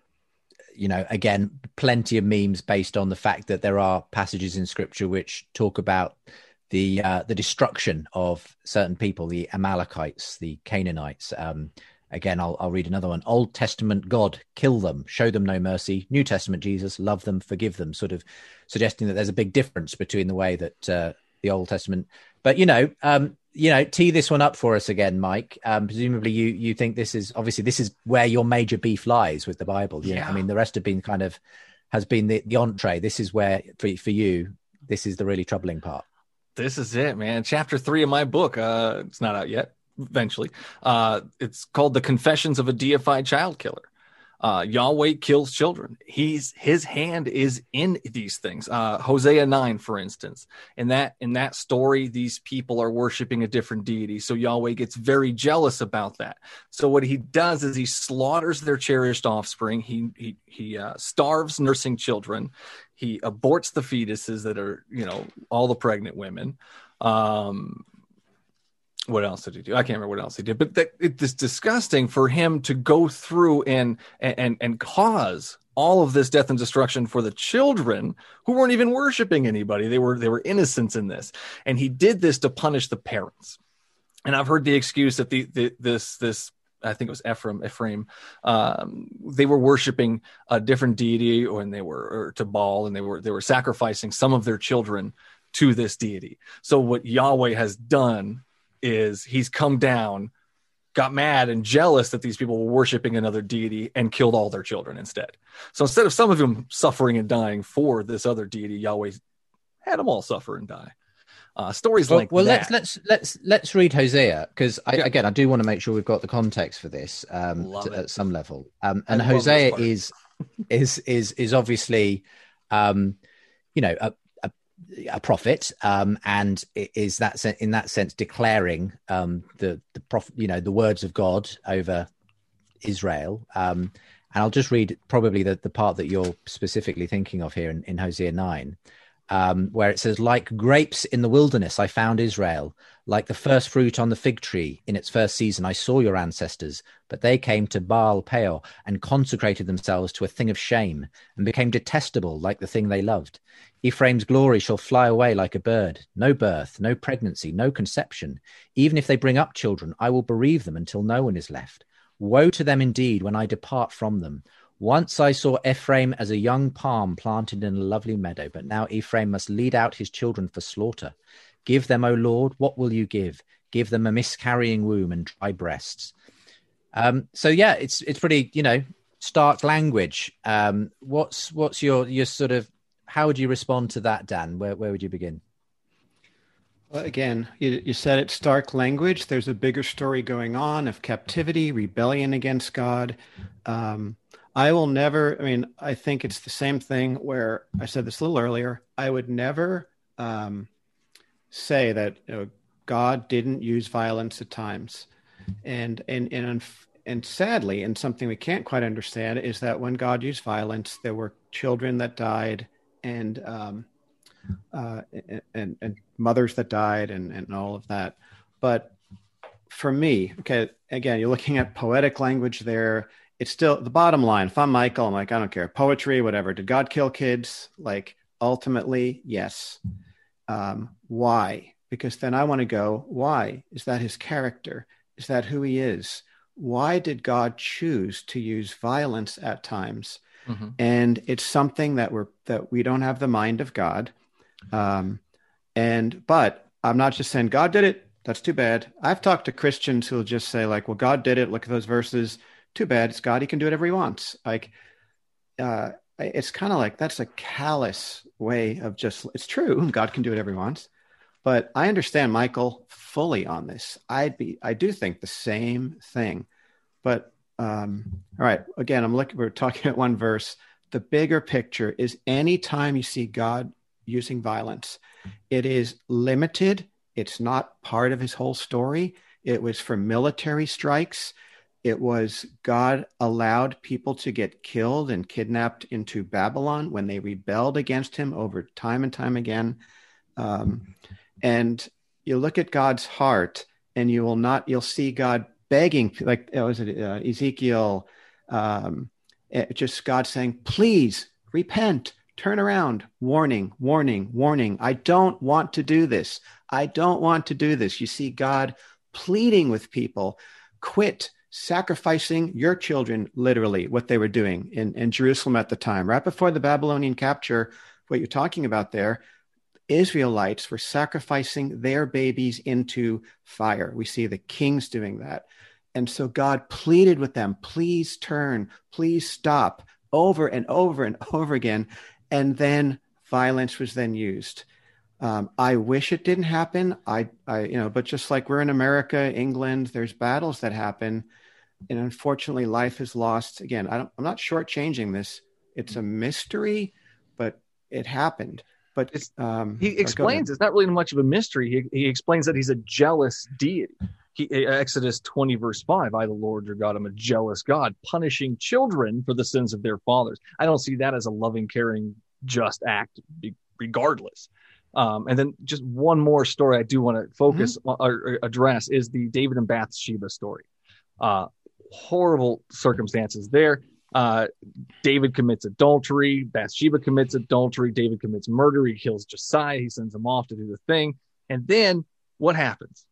you know, again, plenty of memes based on the fact that there are passages in scripture which talk about the uh, the destruction of certain people, the Amalekites, the Canaanites. Um, Again, I'll, I'll read another one. Old Testament God, kill them, show them no mercy. New Testament Jesus, love them, forgive them, sort of suggesting that there's a big difference between the way that uh, the Old Testament. But, you know, um, you know, tee this one up for us again, Mike. Um, presumably you you think this is, obviously, this is where your major beef lies with the Bible. You yeah. know, I mean, the rest have been kind of, has been the, the entree. This is where, for, for you, this is the really troubling part. This is it, man. Chapter three of my book. Uh, it's not out yet. Eventually, uh, it's called The Confessions of a Deified Child Killer. Uh, Yahweh kills children. He's his hand is in these things. Uh, Hosea nine, for instance, in that in that story, these people are worshiping a different deity. So Yahweh gets very jealous about that. So what he does is he slaughters their cherished offspring. He he he uh, starves nursing children. He aborts the fetuses that are, you know, all the pregnant women. Um, What else did he do? I can't remember what else he did, but that, it is disgusting for him to go through and, and, and cause all of this death and destruction for the children who weren't even worshiping anybody. They were, they were innocents in this. And he did this to punish the parents. And I've heard the excuse that the, the this, this, I think it was Ephraim, Ephraim, um, they were worshiping a different deity, or and they were, or to Baal, and they were, they were sacrificing some of their children to this deity. So what Yahweh has done is he's come down, got mad and jealous that these people were worshiping another deity, and killed all their children instead. So instead of some of them suffering and dying for this other deity, Yahweh had them all suffer and die. Uh, stories well, like well, that. let's let's let's let's read Hosea, because yeah. again, I do want to make sure we've got the context for this um, to, at some level. Um, and Hosea is is is is obviously, um, you know, a, a, a prophet, um, and is that in that sense declaring um, the the prophet, you know, the words of God over Israel. Um, and I'll just read probably the, the part that you're specifically thinking of here in, in Hosea nine. um, where it says, like grapes in the wilderness, I found Israel. Like the first fruit on the fig tree in its first season, I saw your ancestors, but they came to Baal Peor and consecrated themselves to a thing of shame and became detestable like the thing they loved. Ephraim's glory shall fly away like a bird. No birth, no pregnancy, no conception. Even if they bring up children, I will bereave them until no one is left. Woe to them indeed when I depart from them. Once I saw Ephraim as a young palm planted in a lovely meadow, but now Ephraim must lead out his children for slaughter. Give them, O Lord, what will you give? Give them a miscarrying womb and dry breasts. Um, so yeah, it's it's pretty, you know, stark language. Um, what's what's your your sort of, how would you respond to that, Dan? Where where would you begin? Well, again, you, you said it's stark language. There's a bigger story going on of captivity, rebellion against God. Um, I will never, I mean, I think it's the same thing where I said this a little earlier. I would never um, say that, you know, God didn't use violence at times. And, and, and, and sadly, and something we can't quite understand is that when God used violence, there were children that died and, um, uh, and, and mothers that died and, and all of that. But for me, okay, again, you're looking at poetic language there. It's still the bottom line. If I'm Michael, I'm like, I don't care. Poetry, whatever. Did God kill kids? Like, ultimately, yes. Um, why? Because then I want to go, why? Is that his character? Is that who he is? Why did God choose to use violence at times? Mm-hmm. And it's something that we're, that we don't have the mind of God. Um, and, but I'm not just saying God did it. That's too bad. I've talked to Christians who'll just say like, well, God did it. Look at those verses. Too bad. It's God. He can do whatever he wants. Like, uh, it's kind of like, that's a callous way of just, it's true. God can do whatever he wants, but I understand Michael fully on this. I'd be, I do think the same thing, but, um, all right. Again, I'm looking, we're talking at one verse. The bigger picture is anytime you see God using violence, it is limited. It's not part of his whole story. It was for military strikes. It was God allowed people to get killed and kidnapped into Babylon when they rebelled against him over time and time again. Um, and you look at God's heart and you will not, you'll see God begging, like, oh, was it uh, Ezekiel, um, it, just God saying, please repent, turn around, warning, warning, warning. I don't want to do this. I don't want to do this. You see God pleading with people, quit sacrificing your children, literally what they were doing in, in Jerusalem at the time, right before the Babylonian capture, what you're talking about there, Israelites were sacrificing their babies into fire. We see the kings doing that. And so God pleaded with them, please turn, please stop, over and over and over again. And then violence was then used. Um, I wish it didn't happen. I, I, you know, but just like we're in America, England, there's battles that happen. And unfortunately, life is lost. Again, I don't, I'm not shortchanging this. It's a mystery, but it happened. But it's, um, he explains it's not really much of a mystery. He, he explains that he's a jealous deity. He, Exodus twenty, verse five, I, the Lord your God, am a jealous God, punishing children for the sins of their fathers. I don't see that as a loving, caring, just act regardless. Um, and then just one more story I do want to focus mm-hmm. on, or address is the David and Bathsheba story. Uh, horrible circumstances there. Uh, David commits adultery. Bathsheba commits adultery. David commits murder. He kills Josiah. He sends him off to do the thing. And then what happens?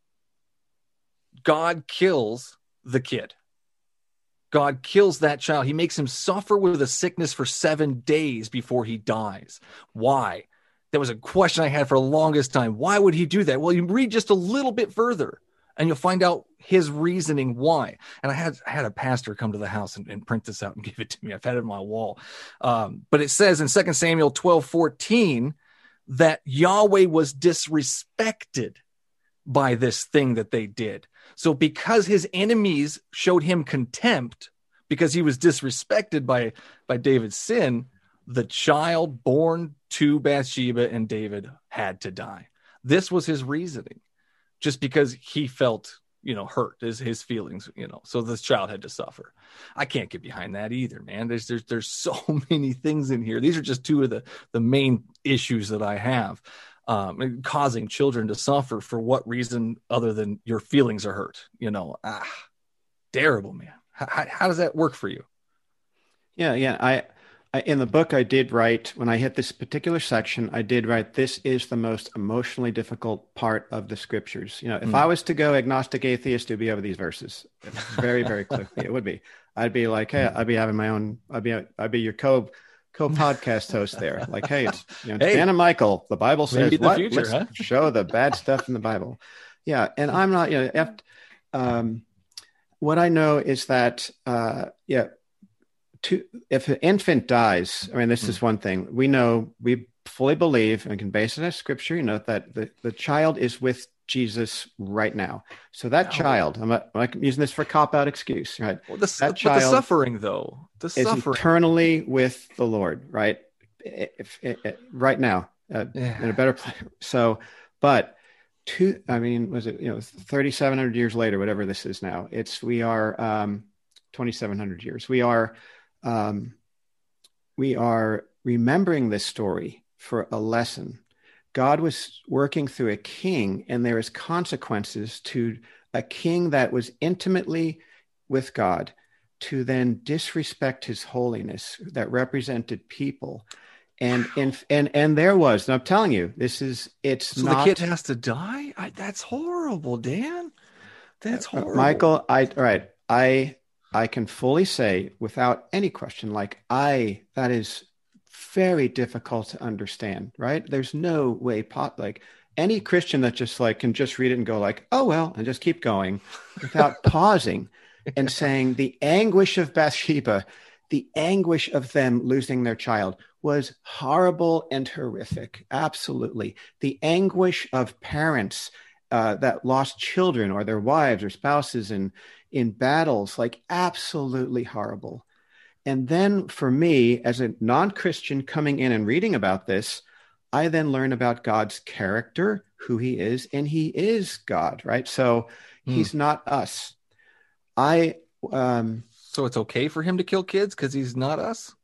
God kills the kid. God kills that child. He makes him suffer with a sickness for seven days before he dies. Why? That was a question I had for the longest time. Why would he do that? Well, you read just a little bit further and you'll find out his reasoning why. And I had I had a pastor come to the house and, and print this out and give it to me. I've had it on my wall. Um, but it says in Second Samuel twelve fourteen that Yahweh was disrespected by this thing that they did. So because his enemies showed him contempt, because he was disrespected by, by David's sin, the child born to Bathsheba and David had to die. This was his reasoning, just because he felt you know, hurt, his his feelings, you know, so this child had to suffer. I can't get behind that either, man. There's there's there's so many things in here. These are just two of the the main issues that I have, um, causing children to suffer for what reason other than your feelings are hurt, you know. Ah, terrible, man. How, how does that work for you? Yeah, yeah. I, I in the book I did write, when I hit this particular section, I did write, this is the most emotionally difficult part of the scriptures. You know, if mm. I was to go agnostic atheist, it would be over these verses. Very, very quickly. It would be. I'd be like, hey, I'd be having my own, I'd be, I'd be your co co-podcast host there. Like, hey, it's, you know, hey, Dan and Michael, the Bible says the what? Future, Let's huh? show the bad stuff in the Bible. Yeah. And I'm not, you know, if, um, what I know is that, uh, yeah, to, if an infant dies, I mean, this mm. is one thing we know, we fully believe and can base it on scripture, you know, that the, the child is with Jesus right now. So that oh. child, I'm, not, I'm using this for cop-out excuse, right? Well, the, that but child the suffering, though, the is suffering. eternally with the Lord, right? If, if, if, right now, uh, yeah. in a better place. So, but two, I mean, was it, you know, thirty-seven hundred years later, whatever this is now, it's, we are um, twenty-seven hundred years. We are, um, we are remembering this story for a lesson. God was working through a king, and there is consequences to a king that was intimately with God to then disrespect his holiness that represented people. And, and, and, and there was, and I'm telling you, this is, it's so not. The kid has to die? I, that's horrible, Dan. That's horrible. Uh, Michael, I, all right. I, I can fully say without any question, like I, that is very difficult to understand, right? There's no way, pot, like any Christian that just like can just read it and go like, oh, well, and just keep going without pausing and saying the anguish of Bathsheba, the anguish of them losing their child was horrible and horrific. Absolutely. The anguish of parents uh, that lost children or their wives or spouses in, in battles, like absolutely horrible. And then for me, as a non-Christian coming in and reading about this, I then learn about God's character, who he is, and he is God, right? So mm. he's not us. I um, So it's okay for him to kill kids because he's not us?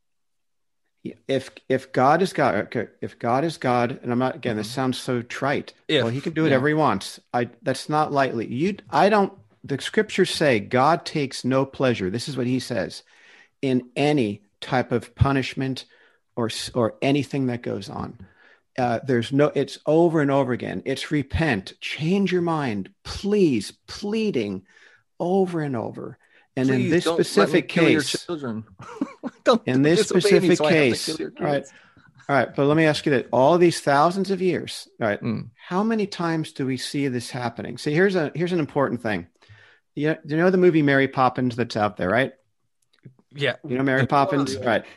If if God is God, okay, if God is God, and I'm not, again, mm-hmm. this sounds so trite. If, well, he can do whatever yeah. he wants. I That's not lightly. You, I don't, the scriptures say God takes no pleasure. This is what he says. In any type of punishment or or anything that goes on. Uh, there's no, it's over and over again. It's repent, change your mind, please, pleading over and over. And please, in this specific case, don't, in this specific so case, all right, all right, but let me ask you that all these thousands of years, all right, mm. how many times do we see this happening? See, here's a, here's an important thing. You, you know the movie Mary Poppins that's out there, right? Yeah. You know Mary Poppins? Oh, yeah. Right.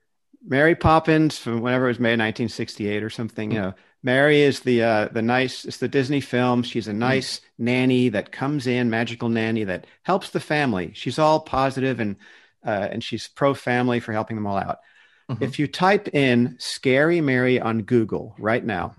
Mary Poppins from whenever it was made, nineteen sixty-eight or something, mm. you know, Mary is the, uh, the nice, it's the Disney film. She's a nice mm. nanny that comes in, magical nanny that helps the family. She's all positive and, uh, and she's pro-family for helping them all out. Mm-hmm. If you type in Scary Mary on Google right now,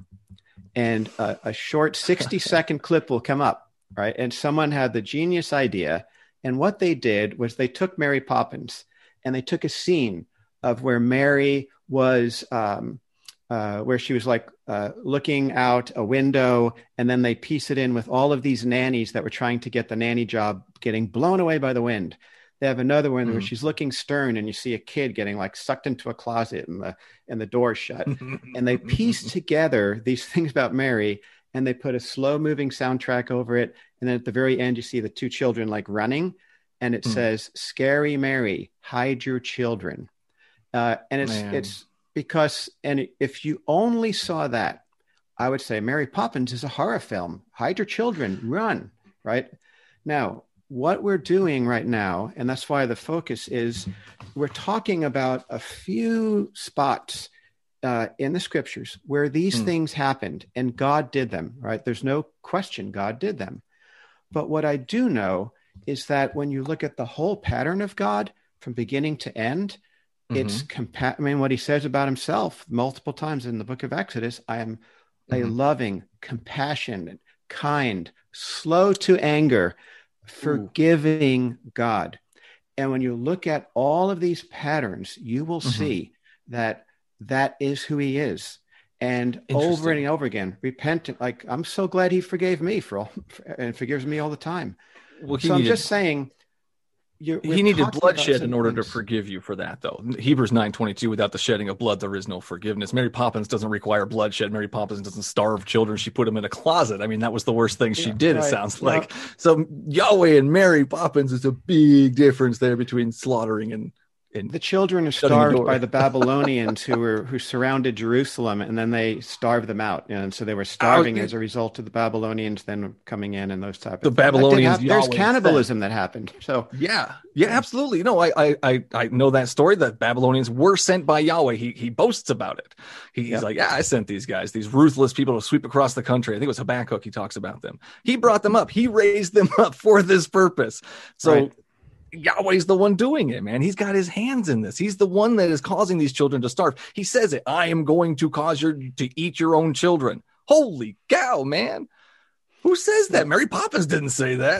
and a, a short sixty second clip will come up, right? And someone had the genius idea. And what they did was they took Mary Poppins and they took a scene of where Mary was, um, uh, where she was like uh, looking out a window, and then they piece it in with all of these nannies that were trying to get the nanny job getting blown away by the wind. They have another one mm. where she's looking stern and you see a kid getting like sucked into a closet and the, and the door shut. And they piece together these things about Mary, and they put a slow moving soundtrack over it. And then at the very end, you see the two children like running, and it mm. says, Scary Mary, hide your children. Uh, and it's, Man. it's because, and if you only saw that, I would say Mary Poppins is a horror film. Hide your children, run, right? Now, what we're doing right now, and that's why the focus is, we're talking about a few spots Uh, in the scriptures where these mm. things happened and God did them, right? There's no question God did them. But what I do know is that when you look at the whole pattern of God from beginning to end, mm-hmm. it's compa- I mean, what he says about himself multiple times in the book of Exodus, I am mm-hmm. a loving, compassionate, kind, slow to anger, forgiving Ooh. God. And when you look at all of these patterns, you will mm-hmm. see that that is who he is. And over and over again, repentant, like, I'm so glad he forgave me for all, and forgives me all the time. Well, so I'm needed, just saying, you're, he needed bloodshed in order things. to forgive you for that, though. Hebrews nine twenty-two, without the shedding of blood, there is no forgiveness. Mary Poppins doesn't require bloodshed. Mary Poppins doesn't starve children. She put them in a closet. I mean, that was the worst thing she yeah, did, right. it sounds yeah. like. So Yahweh and Mary Poppins is a big difference there between slaughtering and And the children are starved the by the Babylonians who were who surrounded Jerusalem, and then they starved them out. And so they were starving oh, as a result of the Babylonians then coming in and those type of the things. Babylonians. Have, there's cannibalism that happened. So yeah, yeah, absolutely. No, I I I know that story. That Babylonians were sent by Yahweh. He he boasts about it. He, he's yep. like, yeah, I sent these guys, these ruthless people, to sweep across the country. I think it was Habakkuk. He talks about them. He brought them up. He raised them up for this purpose. So. Right. Yahweh's the one doing it, man. He's got his hands in this. He's the one that is causing these children to starve. He says it. I am going to cause you to eat your own children. Holy cow, man. Who says that? Mary Poppins didn't say that.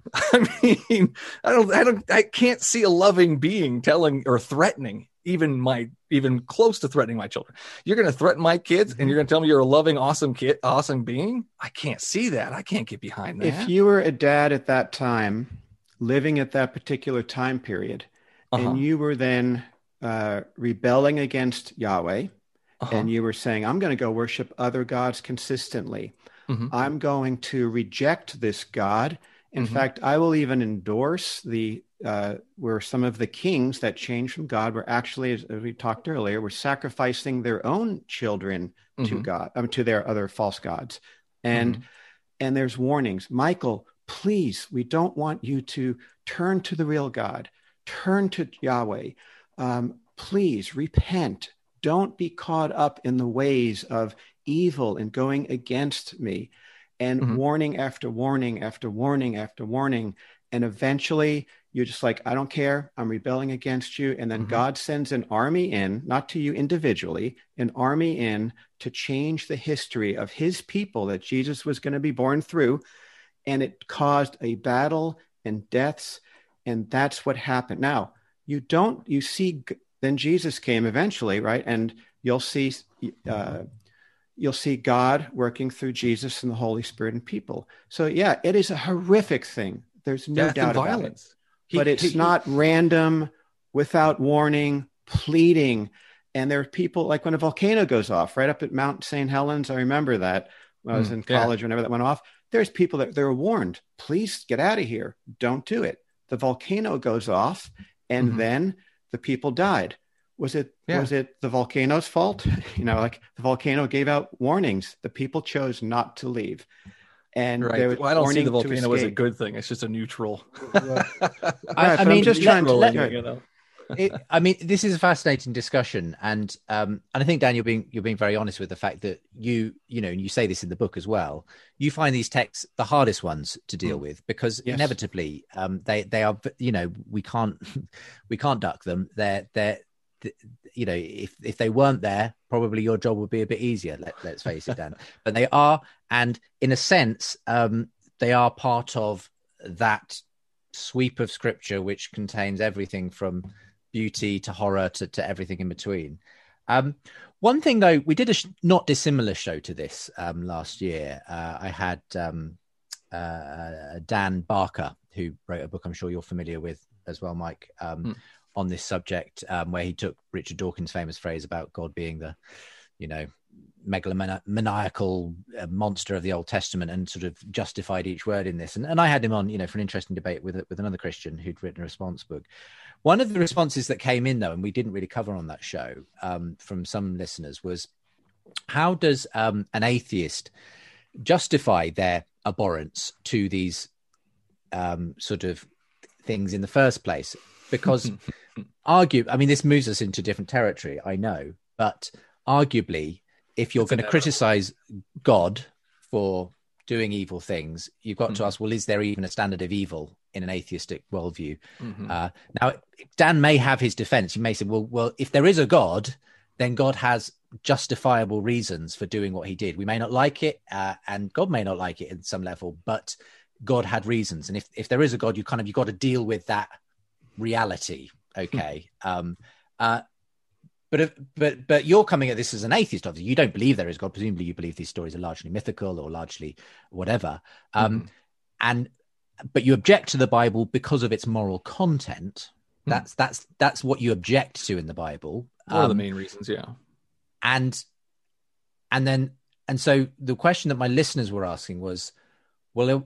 I mean, I don't, I don't, I can't see a loving being telling or threatening even my, even close to threatening my children. You're going to threaten my kids and you're going to tell me you're a loving, awesome kid, awesome being. I can't see that. I can't get behind that. If you were a dad at that time, living at that particular time period, uh-huh. and you were then uh, rebelling against Yahweh, uh-huh. and you were saying, I'm going to go worship other gods consistently. Mm-hmm. I'm going to reject this God. In mm-hmm. fact, I will even endorse the, uh, where some of the kings that changed from God were actually, as we talked earlier, were sacrificing their own children mm-hmm. to God, um, to their other false gods. And, mm-hmm. and there's warnings. Michael, please, we don't want you to turn to the real God, turn to Yahweh. Um, please repent. Don't be caught up in the ways of evil and going against me. And mm-hmm. warning after warning after warning after warning. And eventually you're just like, I don't care. I'm rebelling against you. And then mm-hmm. God sends an army in, not to you individually, an army in to change the history of his people that Jesus was going to be born through. And it caused a battle and deaths. And that's what happened. Now, you don't, you see, then Jesus came eventually, right? And you'll see, uh, you'll see God working through Jesus and the Holy Spirit and people. So yeah, it is a horrific thing. There's no Death doubt about it. He, but it's he, not he, random, without warning, pleading. And there are people, like when a volcano goes off right up at Mount Saint Helens. I remember that when I was mm, in college, yeah. whenever that went off. There's people that they're warned, please get out of here. Don't do it. The volcano goes off and mm-hmm. then the people died. Was it, yeah. was it the volcano's fault? You know, like the volcano gave out warnings. The people chose not to leave. And right. well, I don't see the volcano as a good thing. It's just a neutral. I, I mean, just trying to let you know. It, I mean, this is a fascinating discussion, and um, and I think, Dan, you're being you're being very honest with the fact that you you know, and you say this in the book as well. You find these texts the hardest ones to deal mm. with because yes. inevitably um, they they are, you know, we can't we can't duck them. They're they're you know, if if they weren't there, probably your job would be a bit easier. Let, let's face it, Dan. But they are, and in a sense, um, they are part of that sweep of scripture which contains everything from beauty to horror to, to everything in between. Um, one thing, though, we did a sh- not dissimilar show to this um, last year. Uh, I had um, uh, Dan Barker, who wrote a book I'm sure you're familiar with as well, Mike, um, mm. on this subject, um, where he took Richard Dawkins' famous phrase about God being the, you know, megalomaniacal uh, monster of the Old Testament and sort of justified each word in this. And, and I had him on, you know, for an interesting debate with with another Christian who'd written a response book. One of the responses that came in, though, and we didn't really cover on that show um, from some listeners, was how does um, an atheist justify their abhorrence to these um, sort of things in the first place? Because argue, I mean, this moves us into different territory, I know, but arguably, if you're going to criticize God for doing evil things, you've got mm-hmm. to ask, well, is there even a standard of evil in an atheistic worldview? Mm-hmm. Uh, now, Dan may have his defense. He may say, well, well, if there is a God, then God has justifiable reasons for doing what he did. We may not like it, uh, and God may not like it at some level, but God had reasons. And if, if there is a God, you kind of, you've got to deal with that reality. Okay. um, uh, but, if, but, but you're coming at this as an atheist, obviously. You don't believe there is God. Presumably you believe these stories are largely mythical or largely whatever. Um, mm-hmm. And, but you object to the Bible because of its moral content. Mm-hmm. That's, that's, that's what you object to in the Bible. One um, of the main reasons. Yeah. And, and then, and so the question that my listeners were asking was, well,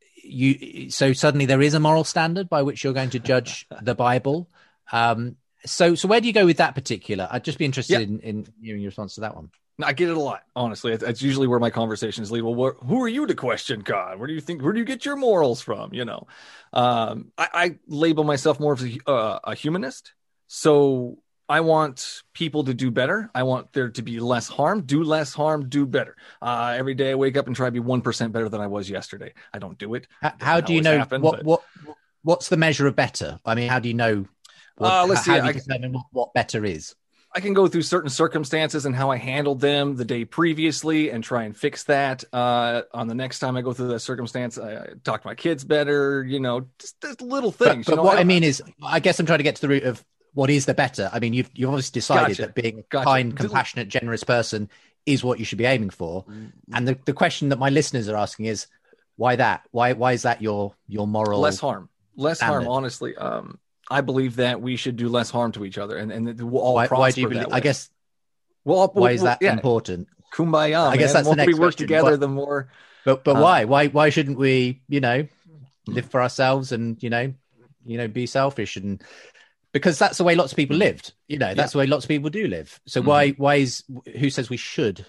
you, so suddenly there is a moral standard by which you're going to judge the Bible. Um, so, so where do you go with that particular? I'd just be interested yeah. in, in hearing your response to that one. I get it a lot, honestly. It's, it's usually where my conversations lead. Well, what, who are you to question God? Where do you think, where do you get your morals from? You know, um, I, I label myself more of a, uh, a humanist. So I want people to do better. I want there to be less harm, do less harm, do better. Uh, every day I wake up and try to be one percent better than I was yesterday. I don't do it. How, how do you know happen, what, but... what, what's the measure of better? I mean, how do you know, what, uh, let's how, see, how do you I, determine what, what better is? I can go through certain circumstances and how I handled them the day previously and try and fix that. Uh, on the next time I go through that circumstance, I, I talk to my kids better, you know, just, just little things. But, but you know, what I, I mean is, I guess I'm trying to get to the root of, what is the better? I mean, you've you've obviously decided gotcha. that being a gotcha. kind, compassionate, generous person is what you should be aiming for. Mm-hmm. And the, the question that my listeners are asking is, why that? Why why is that your your moral? Less harm. Less standard? harm, honestly. Um, I believe that we should do less harm to each other, and, and we'll all why, prosper why do you that believe, way. I guess, well, why we'll, is that yeah. important? Kumbaya, I guess man. that's the, the next we work question. together, But, the more... But but uh, why? Why why shouldn't we, you know, live for ourselves and, you know, you know, be selfish and... Because that's the way lots of people lived, you know. That's yeah. the way lots of people do live. So mm-hmm. why, why is who says we should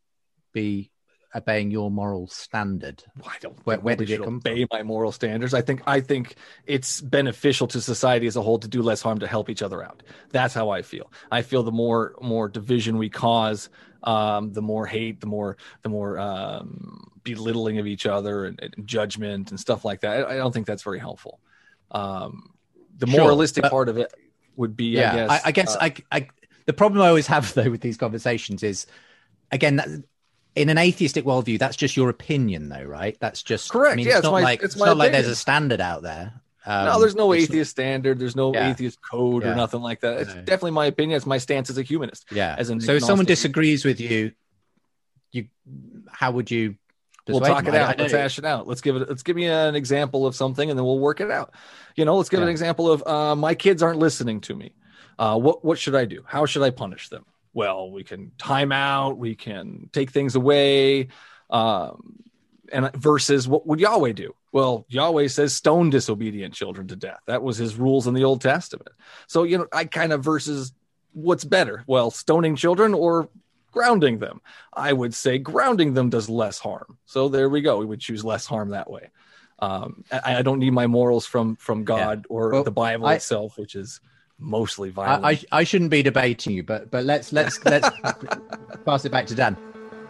be obeying your moral standard? I don't. Where, where did it come obey from? my moral standards? I think. I think it's beneficial to society as a whole to do less harm, to help each other out. That's how I feel. I feel the more more division we cause, um, the more hate, the more the more um, belittling of each other and, and judgment and stuff like that. I, I don't think that's very helpful. Um, The sure, moralistic but, part of it would be, yeah, I guess. I, I guess uh, I, I, the problem I always have, though, with these conversations is, again, that, in an atheistic worldview, that's just your opinion, though, right? That's just correct. I mean, yeah, it's, it's not my, like it's, it's my not like opinion. there's a standard out there. Um, no, there's no atheist standard. There's no yeah. atheist code yeah. or nothing like that. It's no. definitely my opinion. It's my stance as a humanist. Yeah. As an so if someone agnostic. disagrees with you, you, how would you? We'll talk them? it out. I, I let's hash it out. Let's give it. Let's give me an example of something, and then we'll work it out. You know, let's give yeah. an example of uh, my kids aren't listening to me. Uh, what what should I do? How should I punish them? Well, we can time out. We can take things away. Um, and versus what would Yahweh do? Well, Yahweh says stone disobedient children to death. That was his rules in the Old Testament. So you know, I kind of versus what's better? Well, stoning children or grounding them. I would say grounding them does less harm. So there we go. We would choose less harm that way. Um, I, I don't need my morals from from God yeah. or well, the Bible I, itself, which is mostly violent. I, I, I shouldn't be debating you, but but let's let's let's pass it back to Dan.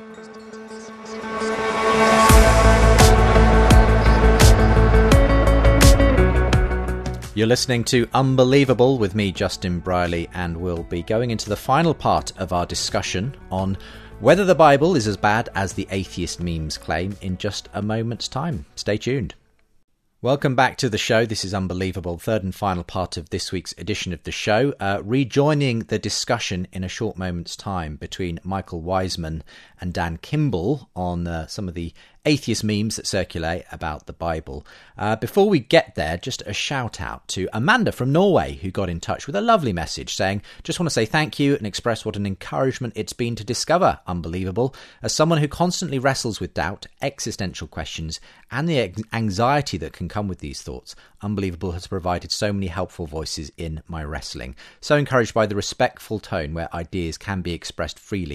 You're listening to Unbelievable with me, Justin Brierley, and we'll be going into the final part of our discussion on whether the Bible is as bad as the atheist memes claim in just a moment's time. Stay tuned. Welcome back to the show. This is Unbelievable, third and final part of this week's edition of the show. Uh, rejoining the discussion in a short moment's time between Michael Wiseman and Dan Kimball on uh, some of the atheist memes that circulate about the Bible. Uh, before we get there, just a shout out to Amanda from Norway, who got in touch with a lovely message saying, just want to say thank you and express what an encouragement it's been to discover Unbelievable. As someone who constantly wrestles with doubt, existential questions, and the anxiety that can come with these thoughts, Unbelievable has provided so many helpful voices in my wrestling. So encouraged by the respectful tone where ideas can be expressed freely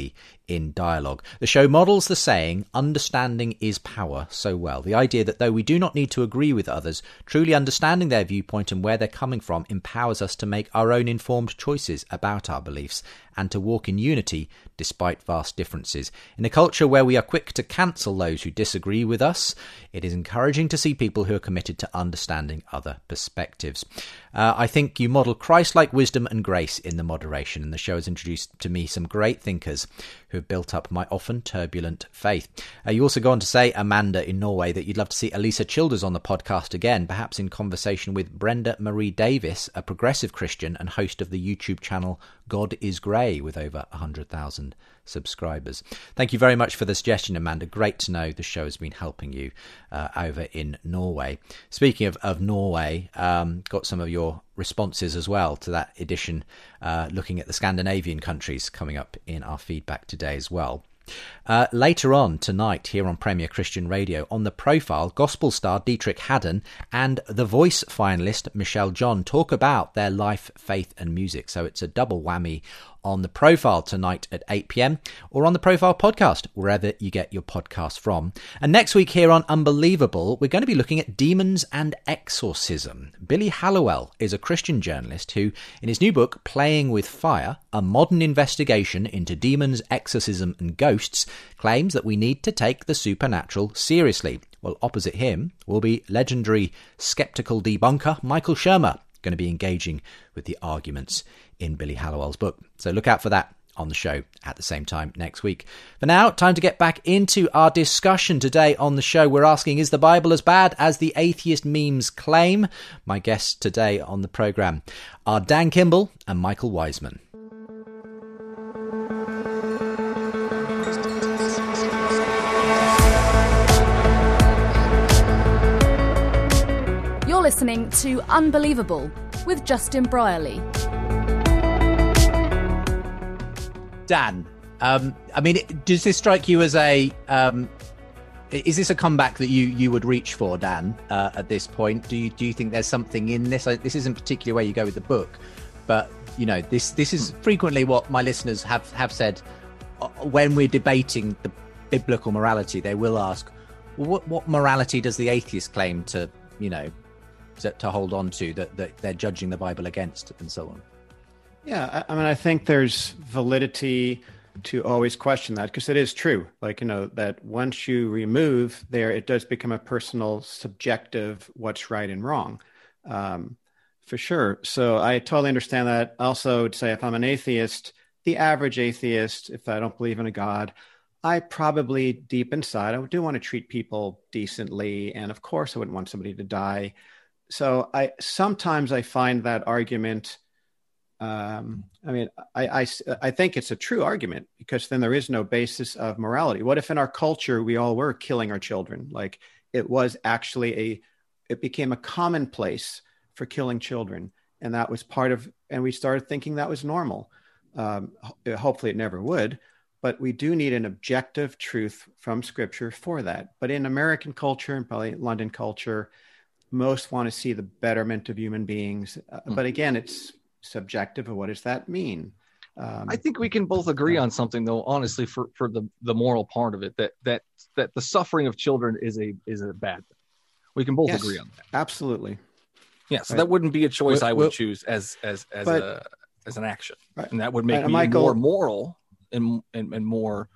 in dialogue. The show models the saying, understanding is power, so well. The idea that though we do not need to agree with others, truly understanding their viewpoint and where they're coming from empowers us to make our own informed choices about our beliefs and to walk in unity despite vast differences. In a culture where we are quick to cancel those who disagree with us, it is encouraging to see people who are committed to understanding other perspectives. Uh, I think you model Christ-like wisdom and grace in the moderation, and the show has introduced to me some great thinkers who have built up my often turbulent faith. Uh, you also go on to say, Amanda in Norway, that you'd love to see Elisa Childers on the podcast again, perhaps in conversation with Brenda Marie Davis, a progressive Christian and host of the YouTube channel God is Grey, with over one hundred thousand subscribers. Thank you very much for the suggestion, Amanda. Great to know the show has been helping you uh, over in Norway. Speaking of, of Norway, um, got some of your responses as well to that edition, uh, looking at the Scandinavian countries, coming up in our feedback today as well. Uh, later on tonight here on Premier Christian Radio, on The Profile, gospel star Dietrich Haddon and The Voice finalist Michelle John talk about their life, faith and music. So it's a double whammy on The Profile tonight at eight p.m. or on The Profile podcast, wherever you get your podcast from. And next week here on Unbelievable, we're going to be looking at demons and exorcism. Billy Hallowell is a Christian journalist who, in his new book, Playing with Fire, a modern investigation into demons, exorcism and ghosts, claims that we need to take the supernatural seriously. Well, opposite him will be legendary skeptical debunker Michael Shermer, going to be engaging with the arguments in Billy Hallowell's book. So look out for that on the show at the same time next week. For now, time to get back into our discussion today on the show. We're asking, is the Bible as bad as the atheist memes claim? My guests today on the programme are Dan Kimball and Michael Wiseman. You're listening to Unbelievable with Justin Brierley. Dan, um, I mean, does this strike you as a... Um, is this a comeback that you, you would reach for, Dan, uh, at this point? Do you do you think there's something in this? This isn't particularly where you go with the book, but, you know, this this is frequently what my listeners have, have said when we're debating the biblical morality. They will ask, well, what, what morality does the atheist claim to, you know, to, to hold on to, that, that they're judging the Bible against, and so on? Yeah, I, I mean, I think there's validity to always question that, because it is true. Like, you know, that once you remove there, it does become a personal, subjective, what's right and wrong, um, for sure. So I totally understand that. Also, would say if I'm an atheist, the average atheist, if I don't believe in a God, I probably deep inside, I do want to treat people decently. And of course, I wouldn't want somebody to die. So I sometimes I find that argument, um, I mean, I, I, I think it's a true argument, because then there is no basis of morality. What if in our culture, we all were killing our children? Like, it was actually a, it became a commonplace for killing children. And that was part of, and we started thinking that was normal. Um, hopefully it never would, but we do need an objective truth from scripture for that. But in American culture and probably London culture, most want to see the betterment of human beings. Uh, mm. But again, it's subjective. What does that mean? Um, I think we can both agree on something, though, honestly, for, for the, the moral part of it, that, that, that the suffering of children is a, is a bad thing. We can both yes, agree on that. Absolutely. Yeah. So right. That wouldn't be a choice well, I would well, choose as, as, as but, a, as an action. Right. And that would make right, me Michael, more moral and, and, and more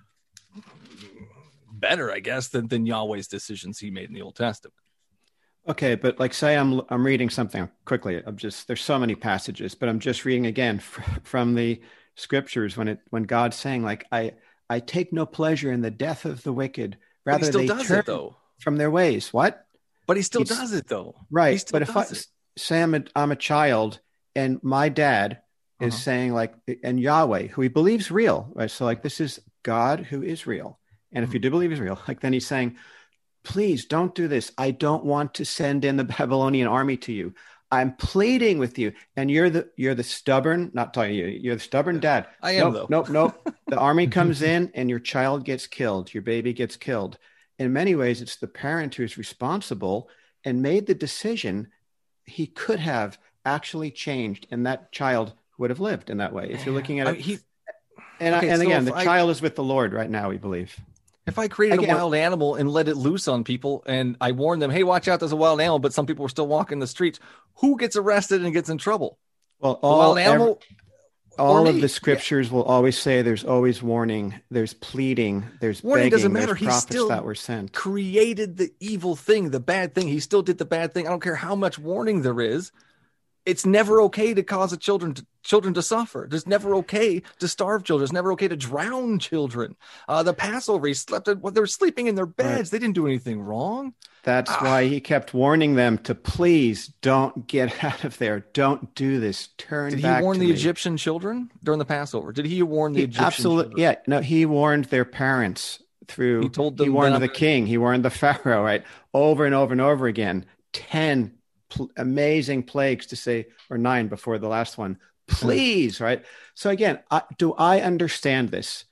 better, I guess, than, than Yahweh's decisions he made in the Old Testament. Okay, but like, say I'm I'm reading something quickly. I'm just, there's so many passages, but I'm just reading again from the scriptures when it when God's saying, like, I I take no pleasure in the death of the wicked, rather they turn it, though. from their ways. What? But he still He's, does it though, right? But if I it. say I'm a, I'm a child and my dad is uh-huh. saying, like, and Yahweh, who he believes real, right? So like, this is God who is real, and mm-hmm. if you do believe he's real, like, then he's saying, please don't do this. I don't want to send in the Babylonian army to you. I'm pleading with you. And you're the you're the stubborn, not talking to you, you're the stubborn dad. I am, nope, though. Nope, nope. The army comes in and your child gets killed. Your baby gets killed. In many ways, it's the parent who's responsible and made the decision. He could have actually changed, and that child would have lived in that way. If you're looking at I it. mean, he, And, okay, and so again, the I, child is with the Lord right now, we believe. If I created again, a wild animal and let it loose on people and I warned them, hey, watch out, there's a wild animal, but some people were still walking the streets, who gets arrested and gets in trouble? Well, all, the wild animal every, all of the scriptures yeah. will always say there's always warning, there's pleading, there's warning begging, doesn't matter. There's he prophets still that were sent. Created the evil thing, the bad thing. He still did the bad thing. I don't care how much warning there is. It's never okay to cause a children to, children to suffer. It's never okay to starve children. It's never okay to drown children. Uh, the Passover, he slept. Well, they were sleeping in their beds. Right. They didn't do anything wrong. That's ah. why he kept warning them to please don't get out of there. Don't do this. Turn Did back. Did he warn to the me. Egyptian children during the Passover? Did he warn the he, Egyptian absolutely, children? Yeah. No, he warned their parents through. He told them. He warned the king. He warned the Pharaoh. Right, over and over and over again. Ten. Pl- amazing plagues to say, or nine before the last one, please, right? So again, I, do I understand this?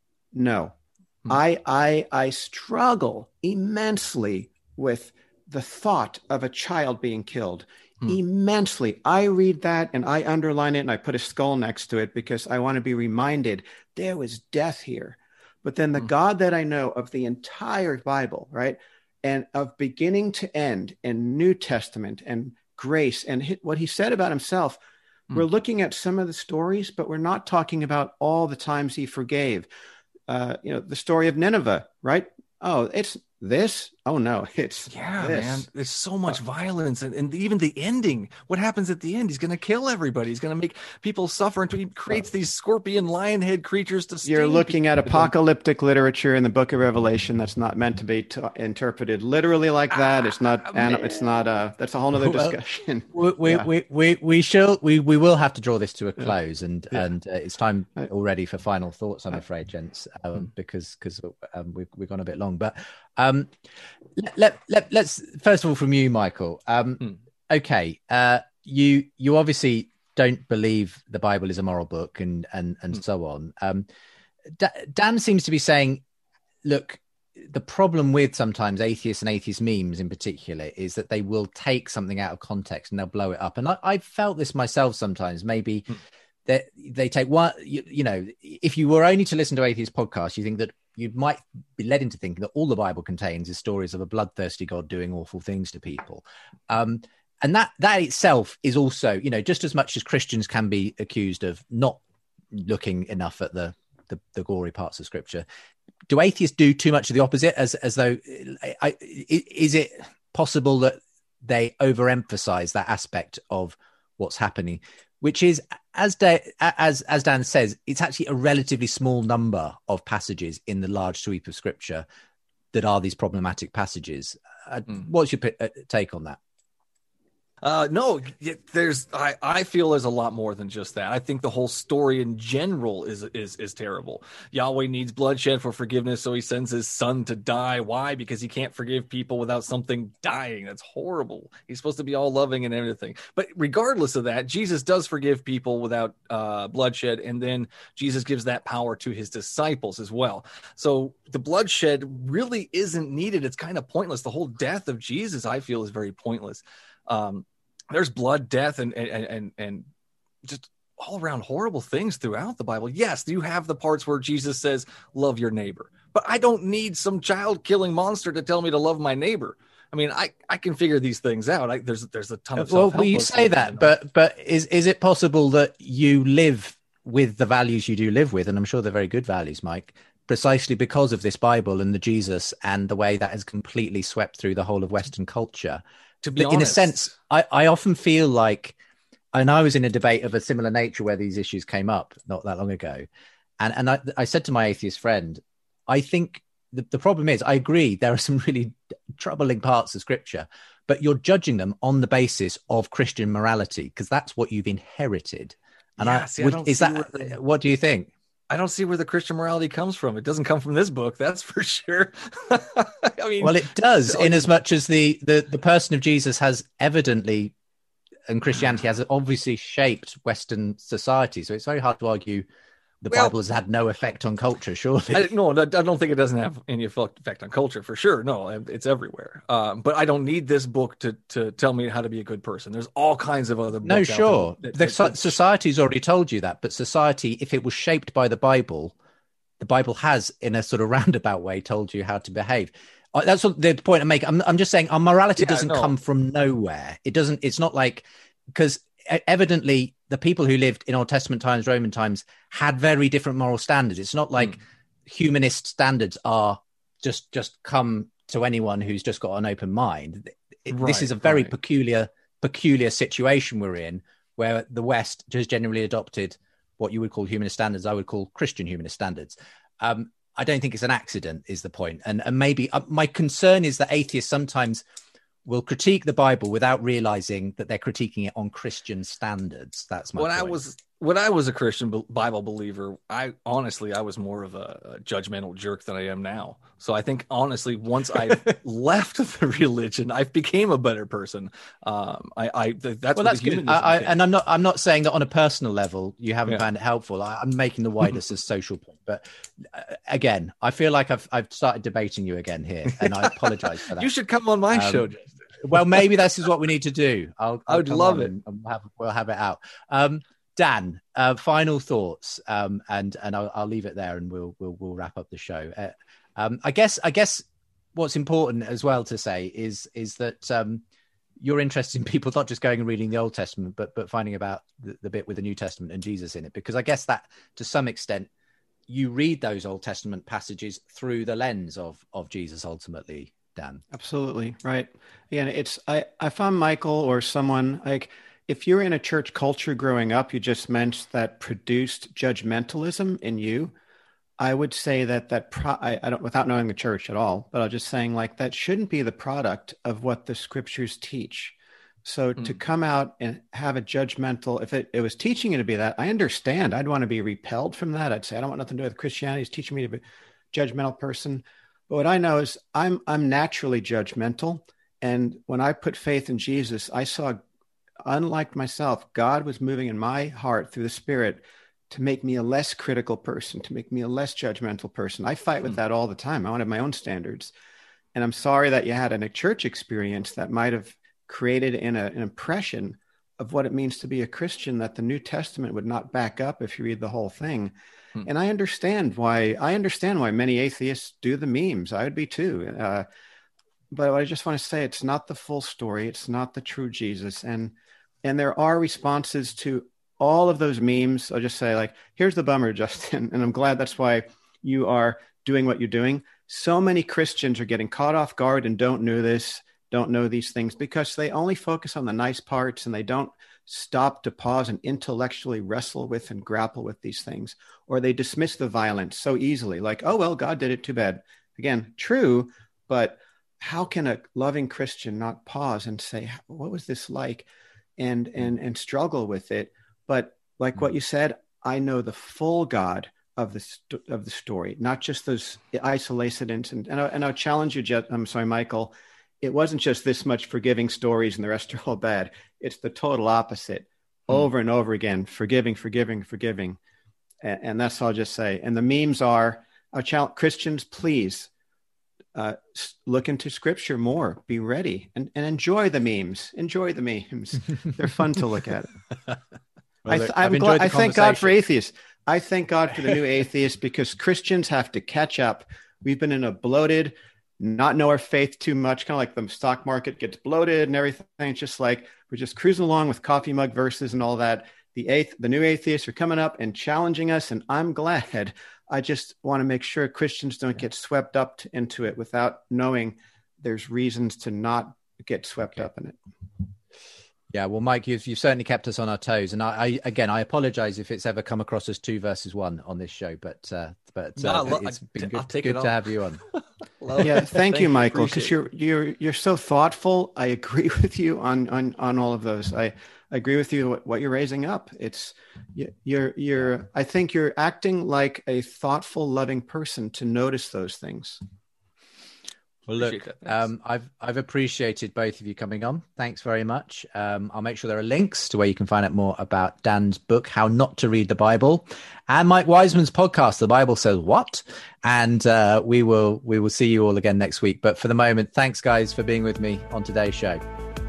No. Hmm. I, I, I struggle immensely with the thought of a child being killed. Hmm. Immensely. I read that and I underline it and I put a skull next to it because I want to be reminded there was death here. But then the hmm. God that I know of the entire Bible, right? And of beginning to end and New Testament and grace and what he said about himself, mm. we're looking at some of the stories, but we're not talking about all the times he forgave. Uh, you know, the story of Nineveh, right? Oh, it's this. Oh, no, it's yeah, this. man. There's so much uh, violence. And, and even the ending, what happens at the end? He's going to kill everybody. He's going to make people suffer. And he creates these scorpion lion head creatures to sting. You're looking at apocalyptic literature in the book of Revelation that's not meant to be t- interpreted literally like that. It's not, ah, an, it's not, uh, that's a whole nother discussion. Well, we, yeah. we, we, we, shall, we, we will have to draw this to a close. Yeah. And, yeah. and uh, it's time already for final thoughts, I'm afraid, gents, um, mm. because, because um, we've, we've gone a bit long. But um, let, let, let, let's, first of all, from you, Michael. Um, mm. Okay. Uh, you, you obviously don't believe the Bible is a moral book and, and, and mm. so on. Um, D- Dan seems to be saying, look, the problem with sometimes atheists and atheist memes in particular is that they will take something out of context and they'll blow it up. And I, I've felt this myself sometimes. Maybe mm. that they take one, you, you know, if you were only to listen to atheist podcasts, you think that you might be led into thinking that all the Bible contains is stories of a bloodthirsty God doing awful things to people. Um, and that, that itself is also, you know, just as much as Christians can be accused of not looking enough at the, the, the gory parts of scripture. Do atheists do too much of the opposite as, as though, I, is it possible that they overemphasize that aspect of what's happening, which is, as, da- as, as Dan says, it's actually a relatively small number of passages in the large sweep of scripture that are these problematic passages. Uh, mm. What's your p- uh, take on that? Uh, no, there's, I, I feel there's a lot more than just that. I think the whole story in general is, is, is terrible. Yahweh needs bloodshed for forgiveness. So he sends his son to die. Why? Because he can't forgive people without something dying. That's horrible. He's supposed to be all loving and everything. But regardless of that, Jesus does forgive people without, uh, bloodshed. And then Jesus gives that power to his disciples as well. So the bloodshed really isn't needed. It's kind of pointless. The whole death of Jesus, I feel, is very pointless. Um, there's blood, death, and, and, and, and just all around horrible things throughout the Bible. Yes, you have the parts where Jesus says, love your neighbor, but I don't need some child killing monster to tell me to love my neighbor. I mean, I, I can figure these things out. I, there's, there's a ton of well, well, you say that, but, but is, is it possible that you live with the values you do live with? And I'm sure they're very good values, Mike, precisely because of this Bible and the Jesus and the way that has completely swept through the whole of Western culture. To be but honest, in a sense, I, I often feel like, and I was in a debate of a similar nature where these issues came up not that long ago. And, and I, I said to my atheist friend, I think the, the problem is, I agree, there are some really troubling parts of scripture, but you're judging them on the basis of Christian morality, because that's what you've inherited. And yeah, I, see, would, I is that, the, what do you think? I don't see where the Christian morality comes from. It doesn't come from this book, that's for sure. I mean, well, it does, in as much as the, the, the person of Jesus has evidently, and Christianity has obviously shaped Western society. So it's very hard to argue the well, Bible has had no effect on culture, surely. I, no, I don't think it doesn't have any effect on culture, for sure. No, it's everywhere. Um, but I don't need this book to to tell me how to be a good person. There's all kinds of other books. No, sure. That, the that, so- that, society's already told you that, but society, if it was shaped by the Bible, the Bible has, in a sort of roundabout way, told you how to behave. Uh, that's what the point I make. I'm, I'm just saying our morality yeah, doesn't no. come from nowhere. It doesn't, it's not like, because evidently the people who lived in Old Testament times, Roman times, had very different moral standards. It's not like mm. humanist standards are just, just come to anyone who's just got an open mind. It, right, this is a very right. peculiar, peculiar situation we're in, where the West just generally adopted what you would call humanist standards. I would call Christian humanist standards. Um, I don't think it's an accident, is the point. And, and maybe uh, my concern is that atheists sometimes will critique the Bible without realizing that they're critiquing it on Christian standards. That's my when point. I was when I was a Christian Bible believer, I honestly I was more of a, a judgmental jerk than I am now. So I think honestly, once I left the religion, I became a better person. Um, I, I that's well, that's good. I, I, and I'm not I'm not saying that on a personal level you haven't yeah. found it helpful. I, I'm making the widest as social point. But uh, again, I feel like I've I've started debating you again here, and I apologize for that. You should come on my um, show, Justin. Well, maybe this is what we need to do. I'll, I'll I would love it. And we'll have, we'll have it out. Um, Dan, uh, final thoughts, um, and and I'll, I'll leave it there, and we'll we'll we'll wrap up the show. Uh, um, I guess I guess what's important as well to say is is that um, you're interested in people not just going and reading the Old Testament, but but finding about the, the bit with the New Testament and Jesus in it, because I guess that to some extent you read those Old Testament passages through the lens of of Jesus ultimately. Dan. Absolutely right. Again, it's I I found Michael or someone like. If you're in a church culture growing up, you just mentioned that produced judgmentalism in you. I would say that that pro- I, I don't, without knowing the church at all, but I'm just saying like that shouldn't be the product of what the scriptures teach. So mm. to come out and have a judgmental, if it, it was teaching you to be that, I understand. I'd want to be repelled from that. I'd say I don't want nothing to do with Christianity. It's teaching me to be a judgmental person. But what I know is I'm I'm naturally judgmental, and when I put faith in Jesus, I saw. Unlike myself, God was moving in my heart through the Spirit to make me a less critical person, to make me a less judgmental person. I fight with mm. that all the time. I want to have my own standards. And I'm sorry that you had in a church experience that might have created in a, an impression of what it means to be a Christian that the New Testament would not back up if you read the whole thing. Mm. And I understand why, I understand why many atheists do the memes. I would be too. Uh, but I just want to say it's not the full story. It's not the true Jesus. And And there are responses to all of those memes. I'll just say, like, here's the bummer, Justin. And I'm glad that's why you are doing what you're doing. So many Christians are getting caught off guard and don't know this, don't know these things, because they only focus on the nice parts and they don't stop to pause and intellectually wrestle with and grapple with these things. Or they dismiss the violence so easily, like, oh, well, God did it, too bad. Again, true, but how can a loving Christian not pause and say, what was this like? and and and struggle with it. But like what you said, I know the full God of the st- of the story, not just those isolated incidents. And, I, and I'll challenge you, Jet, I'm sorry, Michael, it wasn't just this much forgiving stories and the rest are all bad. It's the total opposite, mm. over and over again, forgiving, forgiving, forgiving. And, and that's all I'll just say. And the memes are, I'll challenge Christians, please, Uh, look into scripture more, be ready, and, and enjoy the memes. Enjoy the memes. They're fun to look at. well, I, th- I'm glad, I thank God for atheists. I thank God for the new atheists, because Christians have to catch up. We've been in a bloated, not know our faith too much, kind of like the stock market gets bloated and everything. It's just like we're just cruising along with coffee mug verses and all that. The eighth, the new atheists are coming up and challenging us, and I'm glad. I just want to make sure Christians don't get swept up to, into it without knowing there's reasons to not get swept okay. up in it. Yeah, well, Mike, you've, you've certainly kept us on our toes. And I, I again, I apologize if it's ever come across as two versus one on this show, but uh, but uh, no, it's been good, good it to have you on. yeah, thank, thank you, Michael, because you're you're you're so thoughtful. I agree with you on on on all of those. I. I agree with you what, what you're raising up. It's you're you're I think you're acting like a thoughtful, loving person to notice those things. Well, look, um, I've I've appreciated both of you coming on. Thanks very much. Um, I'll make sure there are links to where you can find out more about Dan's book, How Not to Read the Bible, and Mike Wiseman's podcast, The Bible Says What. And uh, we will we will see you all again next week. But for the moment, thanks, guys, for being with me on today's show.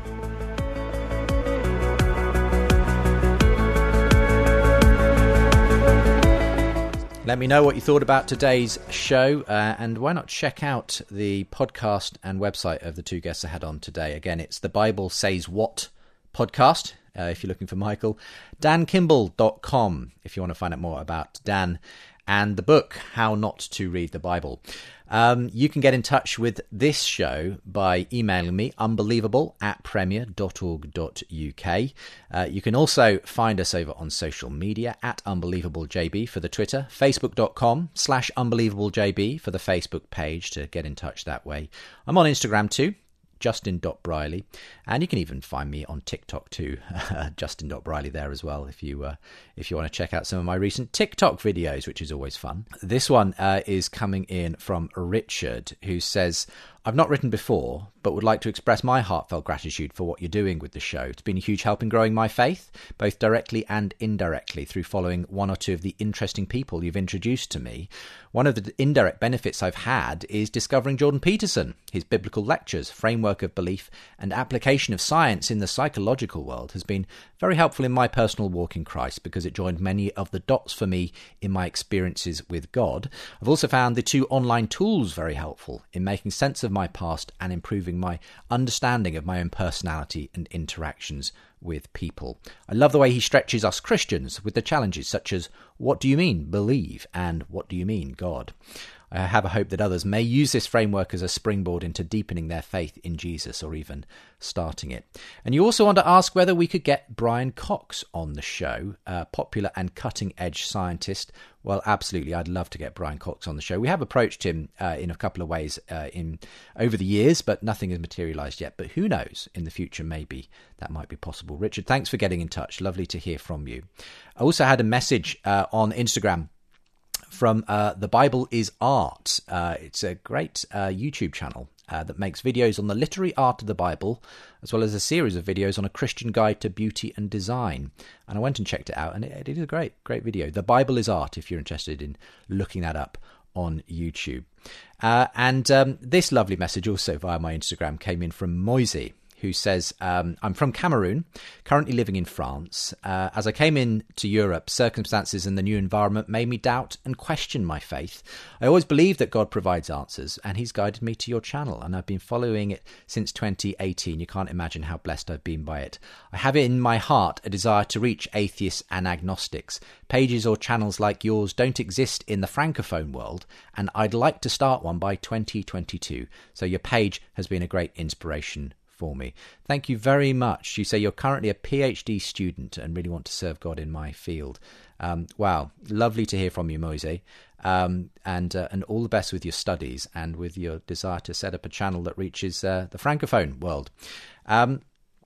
Let me know what you thought about today's show, uh, and why not check out the podcast and website of the two guests I had on today. Again, it's the Bible Says What podcast, uh, if you're looking for Michael. dan kimball dot com if you want to find out more about Dan, and the book, How Not to Read the Bible. Um, you can get in touch with this show by emailing me, unbelievable at premier dot org dot uk. Uh, you can also find us over on social media at unbelievablejb for the Twitter, facebook.com slash unbelievablejb for the Facebook page to get in touch that way. I'm on Instagram too, justin dot briley, and you can even find me on TikTok too, justin dot briley there as well, if you uh, if you want to check out some of my recent TikTok videos, which is always fun. This one uh, is coming in from Richard, who says, I've not written before, but would like to express my heartfelt gratitude for what you're doing with the show. It's been a huge help in growing my faith, both directly and indirectly, through following one or two of the interesting people you've introduced to me. One of the indirect benefits I've had is discovering Jordan Peterson. His biblical lectures, framework of belief, and application of science in the psychological world has been very helpful in my personal walk in Christ, because it joined many of the dots for me in my experiences with God. I've also found the two online tools very helpful in making sense of my past and improving my understanding of my own personality and interactions with people. I love the way he stretches us Christians with the challenges such as, what do you mean believe, and what do you mean God? I have a hope that others may use this framework as a springboard into deepening their faith in Jesus, or even starting it. And you also want to ask whether we could get Brian Cox on the show, a popular and cutting-edge scientist. Well, absolutely, I'd love to get Brian Cox on the show. We have approached him uh, in a couple of ways uh, in over the years, but nothing has materialised yet. But who knows, in the future, maybe that might be possible. Richard, thanks for getting in touch. Lovely to hear from you. I also had a message uh, on Instagram from uh, The Bible is Art. Uh, it's a great uh, YouTube channel uh, that makes videos on the literary art of the Bible, as well as a series of videos on a Christian guide to beauty and design. And I went and checked it out, and it, it is a great, great video. The Bible is Art, if you're interested in looking that up on YouTube. Uh, and um, this lovely message also via my Instagram came in from Moisey, who says, um, I'm from Cameroon, currently living in France. Uh, as I came into Europe, circumstances and the new environment made me doubt and question my faith. I always believed that God provides answers, and he's guided me to your channel, and I've been following it since twenty eighteen. You can't imagine how blessed I've been by it. I have in my heart a desire to reach atheists and agnostics. Pages or channels like yours don't exist in the Francophone world, and I'd like to start one by twenty twenty-two. So your page has been a great inspiration for me. Thank you very much. You say you're currently a PhD student and really want to serve God in my field. Um, wow, lovely to hear from you, Moise. Um, and uh, and all the best with your studies and with your desire to set up a channel that reaches uh, the Francophone world. Um,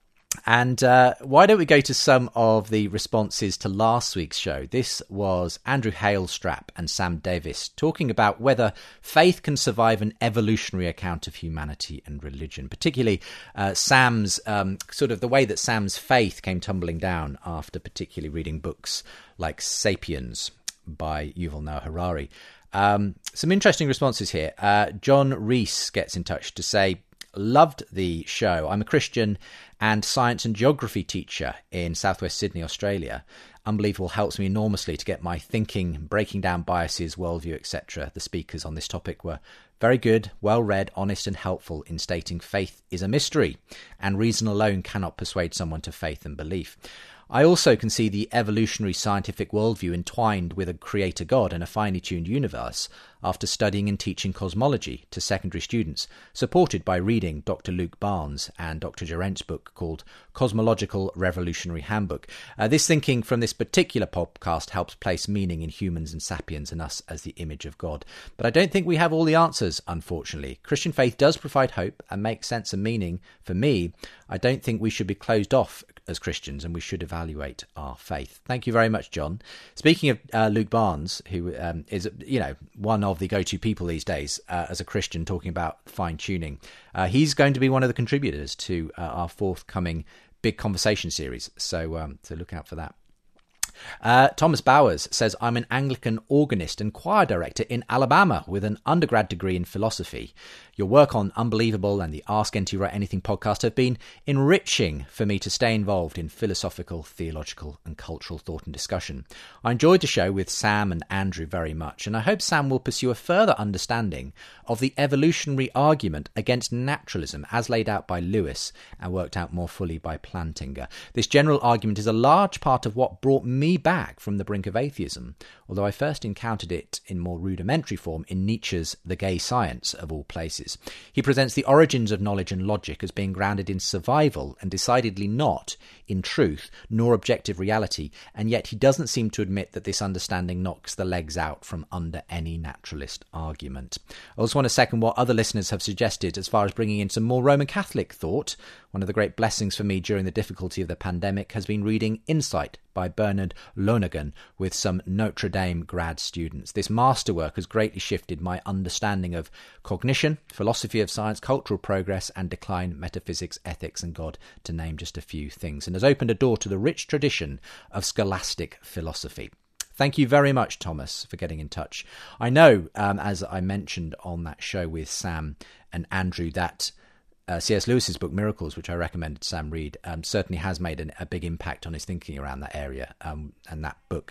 And uh, why don't we go to some of the responses to last week's show? This was Andrew Halestrap and Sam Davis talking about whether faith can survive an evolutionary account of humanity and religion, particularly uh, Sam's um, sort of the way that Sam's faith came tumbling down after particularly reading books like Sapiens by Yuval Noah Harari. Um, some interesting responses here. Uh, John Rees gets in touch to say, loved the show. I'm a Christian and science and geography teacher in southwest Sydney, Australia. Unbelievable helps me enormously to get my thinking, breaking down biases, worldview, et cetera. The speakers on this topic were very good, well-read, honest and helpful in stating faith is a mystery and reason alone cannot persuade someone to faith and belief. I also can see the evolutionary scientific worldview entwined with a creator God and a finely tuned universe after studying and teaching cosmology to secondary students, supported by reading Doctor Luke Barnes and Doctor Durant's book called Cosmological Revolutionary Handbook. Uh, this thinking from this particular podcast helps place meaning in humans and sapiens and us as the image of God. But I don't think we have all the answers, unfortunately. Christian faith does provide hope and make sense and meaning for me. I don't think we should be closed off as Christians, and we should evaluate our faith. Thank you very much, John. Speaking of uh, Luke Barnes, who um, is, you know, one of the go-to people these days uh, as a Christian talking about fine-tuning, uh, he's going to be one of the contributors to uh, our forthcoming Big Conversation series, so um, so look out for that. Uh, Thomas Bowers says, I'm an Anglican organist and choir director in Alabama with an undergrad degree in philosophy. Your work on Unbelievable and the Ask N T Write Anything podcast have been enriching for me to stay involved in philosophical, theological and cultural thought and discussion. I enjoyed the show with Sam and Andrew very much, and I hope Sam will pursue a further understanding of the evolutionary argument against naturalism as laid out by Lewis and worked out more fully by Plantinga. This general argument is a large part of what brought me back from the brink of atheism, although I first encountered it in more rudimentary form in Nietzsche's The Gay Science, of all places. He presents the origins of knowledge and logic as being grounded in survival and decidedly not in truth nor objective reality, and yet he doesn't seem to admit that this understanding knocks the legs out from under any naturalist argument. I also want to second what other listeners have suggested as far as bringing in some more Roman Catholic thought. One of the great blessings for me during the difficulty of the pandemic has been reading Insight by Bernard Lonergan with some Notre Dame grad students. This masterwork has greatly shifted my understanding of cognition, philosophy of science, cultural progress and decline, metaphysics, ethics and God, to name just a few things, and has opened a door to the rich tradition of scholastic philosophy. Thank you very much, Thomas, for getting in touch. I know, um, as I mentioned on that show with Sam and Andrew, that Uh, C S Lewis's book Miracles, which I recommended Sam read, um, certainly has made an, a big impact on his thinking around that area. Um, and that book,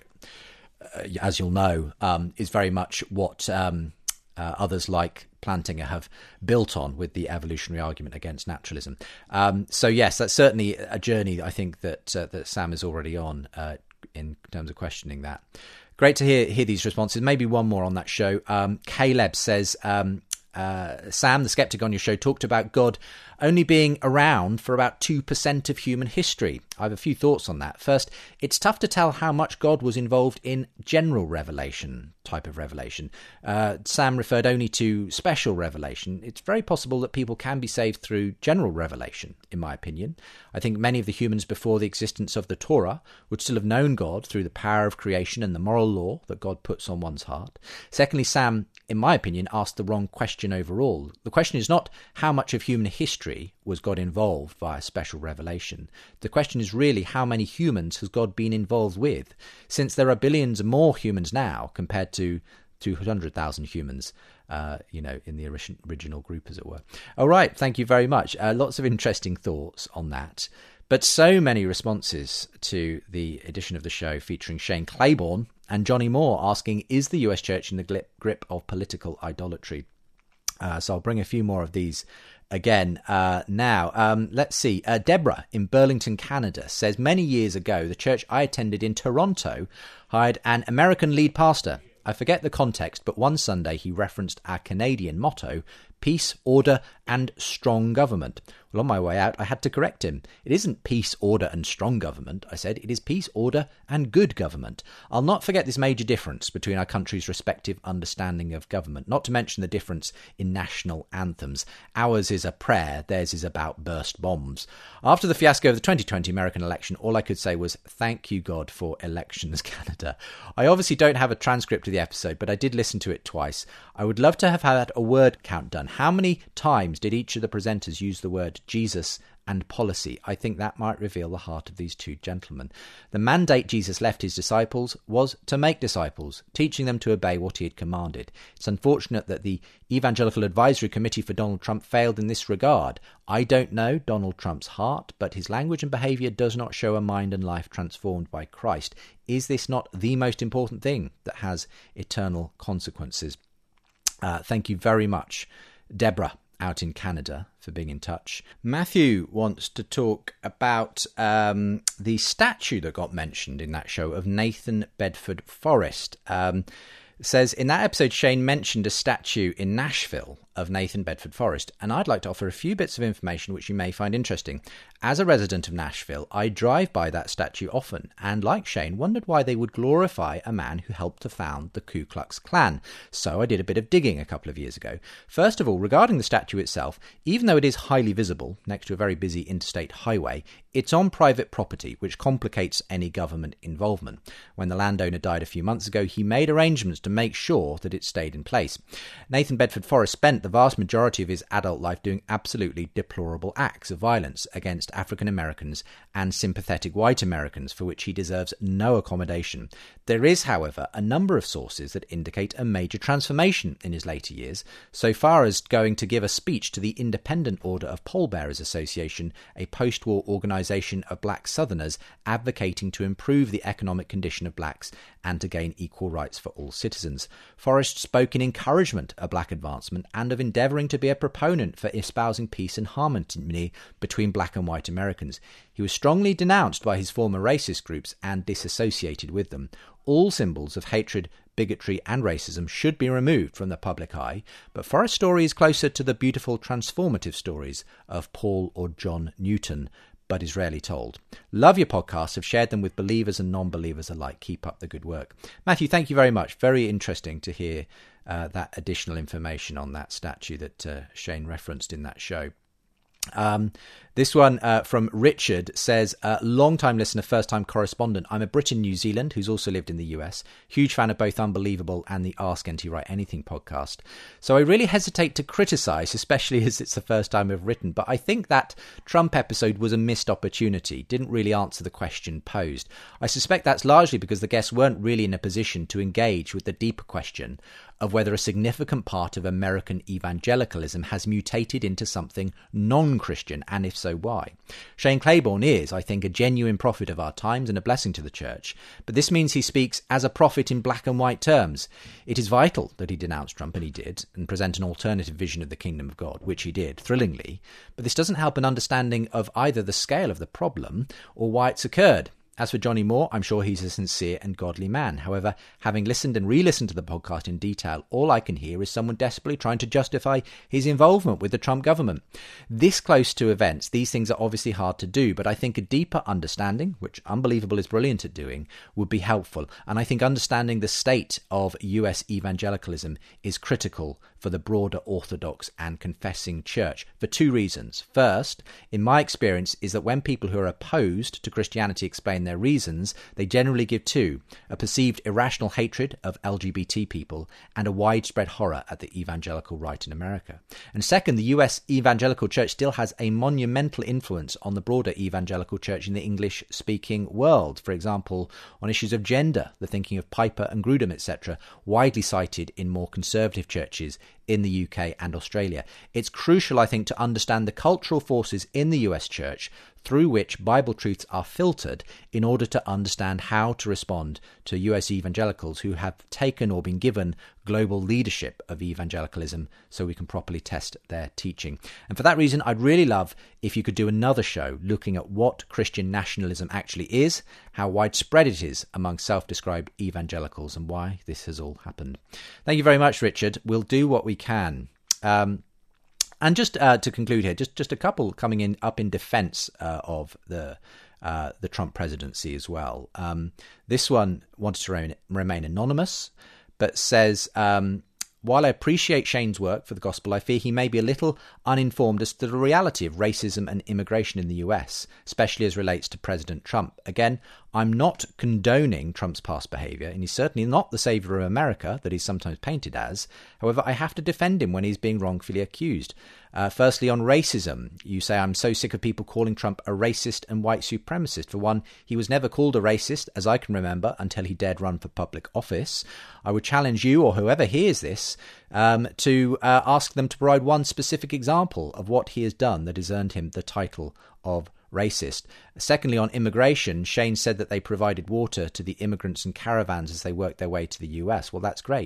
uh, as you'll know, um, is very much what um, uh, others like Plantinga have built on with the evolutionary argument against naturalism. Um, so yes, that's certainly a journey I think that uh, that Sam is already on uh, in terms of questioning that. Great to hear hear these responses. Maybe one more on that show. Um, Caleb says, Um, Uh, Sam, the skeptic on your show, talked about God only being around for about two percent of human history. I have a few thoughts on that. First, it's tough to tell how much God was involved in general revelation, type of revelation. Uh, Sam referred only to special revelation. It's very possible that people can be saved through general revelation, in my opinion. I think many of the humans before the existence of the Torah would still have known God through the power of creation and the moral law that God puts on one's heart. Secondly, Sam, in my opinion, asked the wrong question overall. The question is not how much of human history was God involved via special revelation. The question is really how many humans has God been involved with, since there are billions more humans now compared to two hundred thousand humans, uh, you know, in the original group, as it were. All right, thank you very much. Uh, lots of interesting thoughts on that. But so many responses to the edition of the show featuring Shane Claiborne and Johnny Moore asking, is the U S Church in the grip of political idolatry? Uh, so I'll bring a few more of these again uh, now. Um, let's see. Uh, Deborah in Burlington, Canada says, many years ago, the church I attended in Toronto hired an American lead pastor. I forget the context, but one Sunday he referenced our Canadian motto, peace, order, and strong government. Well, on my way out, I had to correct him. It isn't peace, order, and strong government, I said. It is peace, order, and good government. I'll not forget this major difference between our country's respective understanding of government, not to mention the difference in national anthems. Ours is a prayer, theirs is about burst bombs. After the fiasco of the twenty twenty American election, all I could say was, thank you, God, for Elections Canada. I obviously don't have a transcript of the episode, but I did listen to it twice. I would love to have had a word count done. How many times did each of the presenters use the word Jesus and policy? I think that might reveal the heart of these two gentlemen. The mandate Jesus left his disciples was to make disciples, teaching them to obey what he had commanded. It's unfortunate that the Evangelical Advisory Committee for Donald Trump failed in this regard. I don't know Donald Trump's heart, but his language and behaviour does not show a mind and life transformed by Christ. Is this not the most important thing that has eternal consequences? Uh, thank you very much, Deborah, out in Canada, for being in touch. Matthew wants to talk about um, the statue that got mentioned in that show of Nathan Bedford Forrest. Um, says, in that episode, Shane mentioned a statue in Nashville. of Nathan Bedford Forrest, and I'd like to offer a few bits of information which you may find interesting. As a resident of Nashville, I drive by that statue often, and like Shane, wondered why they would glorify a man who helped to found the Ku Klux Klan. So I did a bit of digging a couple of years ago. First of all, regarding the statue itself, even though it is highly visible next to a very busy interstate highway, it's on private property, which complicates any government involvement. When the landowner died a few months ago, he made arrangements to make sure that it stayed in place. Nathan Bedford Forrest spent the vast majority of his adult life doing absolutely deplorable acts of violence against African Americans and sympathetic white Americans, for which he deserves no accommodation. There is, however, a number of sources that indicate a major transformation in his later years, so far as going to give a speech to the Independent Order of Pallbearers Association, a post-war organisation of black Southerners advocating to improve the economic condition of blacks and to gain equal rights for all citizens. Forrest spoke in encouragement of black advancement and of endeavouring to be a proponent for espousing peace and harmony between black and white Americans. He was strongly denounced by his former racist groups and disassociated with them. All symbols of hatred, bigotry and racism should be removed from the public eye, but Forrest's story is closer to the beautiful transformative stories of Paul or John Newton, but is rarely told. Love your podcasts, have shared them with believers and non-believers alike. Keep up the good work. Matthew, thank you very much. Very interesting to hear uh, that additional information on that statue that uh, Shane referenced in that show. Um, this one uh, from Richard says, uh, long-time listener, first-time correspondent. I'm a Brit in New Zealand who's also lived in the U S. Huge fan of both Unbelievable and the Ask N T Write Anything podcast. So I really hesitate to criticise, especially as it's the first time I've written, but I think that Trump episode was a missed opportunity, didn't really answer the question posed. I suspect that's largely because the guests weren't really in a position to engage with the deeper question of whether a significant part of American evangelicalism has mutated into something non-Christian, and if so, why. Shane Claiborne is, I think, a genuine prophet of our times and a blessing to the church, but this means he speaks as a prophet in black and white terms. It is vital that he denounce Trump, and he did, and present an alternative vision of the kingdom of God, which he did, thrillingly, but this doesn't help an understanding of either the scale of the problem or why it's occurred. As for Johnny Moore, I'm sure he's a sincere and godly man. However, having listened and re-listened to the podcast in detail, all I can hear is someone desperately trying to justify his involvement with the Trump government. This close to events, these things are obviously hard to do, but I think a deeper understanding, which Unbelievable is brilliant at doing, would be helpful. And I think understanding the state of U S evangelicalism is critical for the broader Orthodox and confessing church for two reasons. First, in my experience, is that when people who are opposed to Christianity explain their reasons, they generally give two: a perceived irrational hatred of L G B T people and a widespread horror at the evangelical right in America. And second, the U S evangelical church still has a monumental influence on the broader evangelical church in the English-speaking world. For example, on issues of gender, the thinking of Piper and Grudem, et cetera, widely cited in more conservative churches in the U K and Australia. It's crucial, I think, to understand the cultural forces in the U S church through which Bible truths are filtered in order to understand how to respond to U S evangelicals who have taken or been given global leadership of evangelicalism, so we can properly test their teaching. And for that reason, I'd really love if you could do another show looking at what Christian nationalism actually is, how widespread it is among self-described evangelicals, and why this has all happened. Thank you very much, Richard. We'll do what we can. Um, And just uh, to conclude here, just, just a couple coming in up in defence uh, of the uh, the Trump presidency as well. Um, this one wants to remain, remain anonymous, but says, um, while I appreciate Shane's work for the gospel, I fear he may be a little uninformed as to the reality of racism and immigration in the U S, especially as relates to President Trump. Again, I'm not condoning Trump's past behaviour, and he's certainly not the saviour of America that he's sometimes painted as. However, I have to defend him when he's being wrongfully accused. Uh, firstly, on racism, you say, I'm so sick of people calling Trump a racist and white supremacist. For one, he was never called a racist, as I can remember, until he dared run for public office. I would challenge you, or whoever hears this, um, to uh, ask them to provide one specific example of what he has done that has earned him the title of racist. Secondly, on immigration, Shane said that they provided water to the immigrants and caravans as they worked their way to the U S. Well, that's great.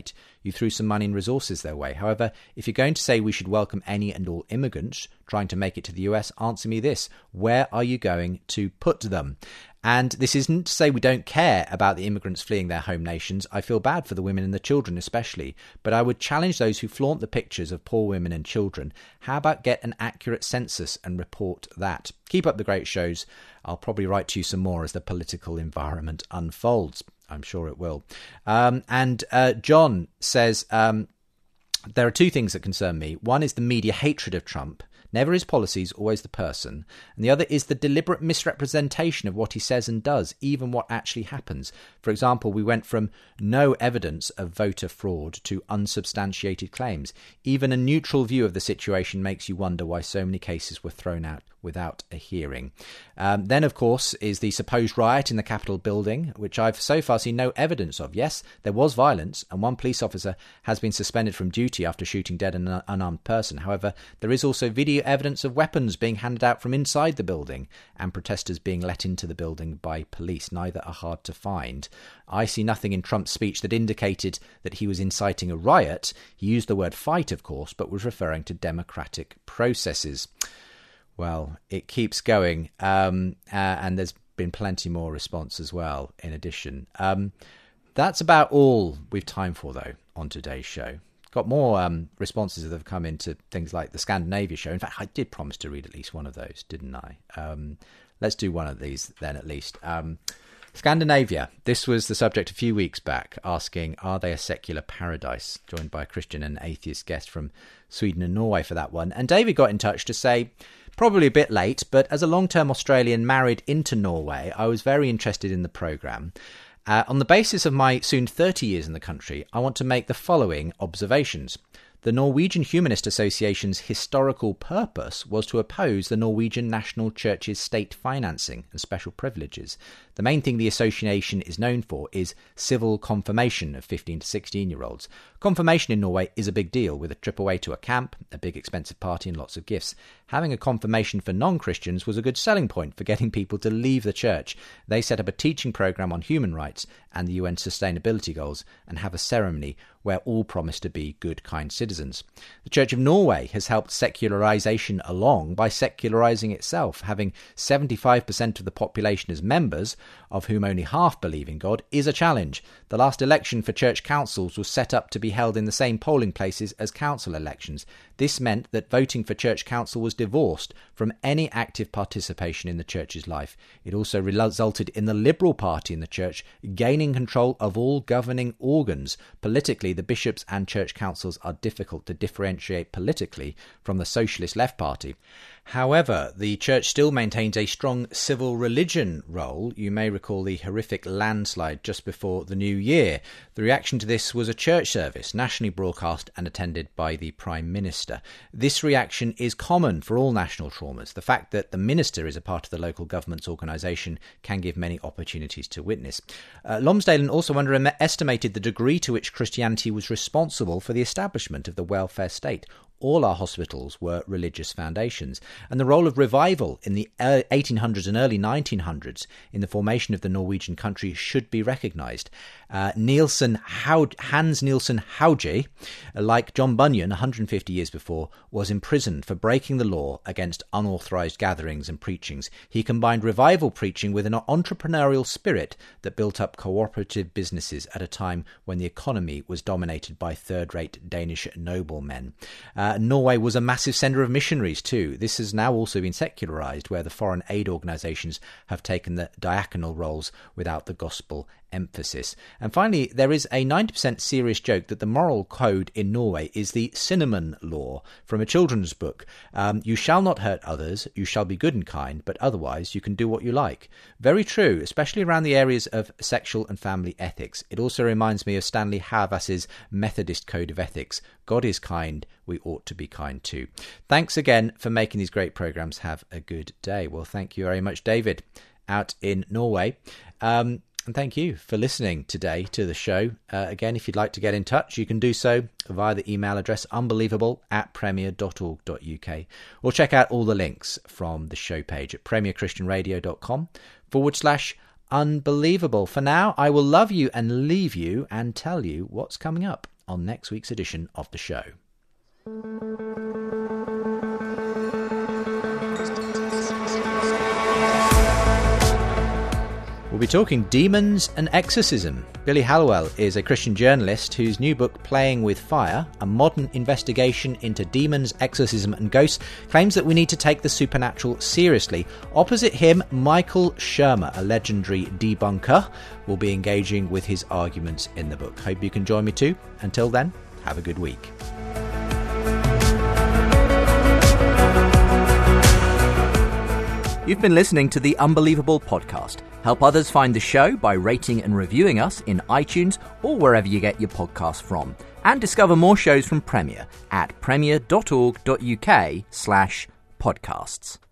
you threw some money and resources their way. However, if you're going to say we should welcome any and all immigrants trying to make it to the U S, answer me this. Where are you going to put them? And this isn't to say we don't care about the immigrants fleeing their home nations. I feel bad for the women and the children especially, but I would challenge those who flaunt the pictures of poor women and children. How about get an accurate census and report that? Keep up the great shows. I'll probably write to you some more as the political environment unfolds. I'm sure it will. Um, and uh, John says, um, there are two things that concern me. One is the media hatred of Trump. Never his policies, always the person. And the other is the deliberate misrepresentation of what he says and does, even what actually happens. For example, we went from no evidence of voter fraud to unsubstantiated claims. Even a neutral view of the situation makes you wonder why so many cases were thrown out without a hearing. Um, then, of course, is the supposed riot in the Capitol building, which I've so far seen no evidence of. Yes, there was violence, and one police officer has been suspended from duty after shooting dead an unarmed person. However, there is also video evidence of weapons being handed out from inside the building and protesters being let into the building by police. Neither are hard to find. I see nothing in Trump's speech that indicated that he was inciting a riot. He used the word fight, of course, but was referring to democratic processes. Well, it keeps going, um, uh, and there's been plenty more response as well, in addition. Um, that's about all we've time for, though, on today's show. Got more um, responses that have come into things like the Scandinavia show. In fact, I did promise to read at least one of those, didn't I? Um, let's do one of these then, at least. Um, Scandinavia. This was the subject a few weeks back, asking, are they a secular paradise? Joined by a Christian and atheist guest from Sweden and Norway for that one. And David got in touch to say, probably a bit late, but as a long-term Australian married into Norway, I was very interested in the programme. Uh, on the basis of my soon thirty years in the country, I want to make the following observations. The Norwegian Humanist Association's historical purpose was to oppose the Norwegian National Church's state financing and special privileges. The main thing the association is known for is civil confirmation of fifteen to sixteen-year-olds. Confirmation in Norway is a big deal, with a trip away to a camp, a big expensive party and lots of gifts. Having a confirmation for non-Christians was a good selling point for getting people to leave the church. They set up a teaching programme on human rights and the U N sustainability goals and have a ceremony where all promise to be good, kind citizens. The Church of Norway has helped secularisation along by secularising itself, having seventy-five percent of the population as members, of whom only half believe in God, is a challenge. The last election for church councils was set up to be held in the same polling places as council elections. This meant that voting for church council was divorced from any active participation in the church's life. It also resulted in the Liberal Party in the church gaining control of all governing organs. Politically, the bishops and church councils are difficult to differentiate politically from the Socialist Left Party. However, the church still maintains a strong civil religion role. You may recall the horrific landslide just before the new year. The reaction to this was a church service, nationally broadcast and attended by the Prime Minister. This reaction is common for all national traumas. The fact that the minister is a part of the local government's organisation can give many opportunities to witness. Uh, Lonsdalen also underestimated the degree to which Christianity was responsible for the establishment of the welfare state. All our hospitals were religious foundations, and the role of revival in the eighteen hundreds and early nineteen hundreds in the formation of the Norwegian country should be recognised. Uh, Nielsen Haug- Hans Nielsen Hauge, like John Bunyan one hundred fifty years before, was imprisoned for breaking the law against unauthorised gatherings and preachings. He combined revival preaching with an entrepreneurial spirit that built up cooperative businesses at a time when the economy was dominated by third-rate Danish noblemen. Uh, Uh, Norway was a massive sender of missionaries too. This has now also been secularised, where the foreign aid organisations have taken the diaconal roles without the gospel emphasis. And finally, there is a ninety percent serious joke that the moral code in Norway is the cinnamon law from a children's book. Um, you shall not hurt others, you shall be good and kind, but otherwise you can do what you like. Very true, especially around the areas of sexual and family ethics. It also reminds me of Stanley Havas's Methodist Code of Ethics. God is kind, we ought to be kind too. Thanks again for making these great programmes. Have a good day. Well, thank you very much, David, out in Norway. Um, And thank you for listening today to the show. Uh, again, if you'd like to get in touch, you can do so via the email address unbelievable at premier dot org dot uk, or check out all the links from the show page at premierchristianradio.com forward slash Unbelievable. For now, I will love you and leave you and tell you what's coming up on next week's edition of the show. We'll be talking demons and exorcism. Billy Hallowell is a Christian journalist whose new book, Playing with Fire, a modern investigation into demons, exorcism and ghosts, claims that we need to take the supernatural seriously. Opposite him, Michael Shermer, a legendary debunker, will be engaging with his arguments in the book. Hope you can join me too. Until then, have a good week. You've been listening to the Unbelievable podcast. Help others find the show by rating and reviewing us in iTunes or wherever you get your podcasts from. And discover more shows from Premier at premier.org.uk slash podcasts.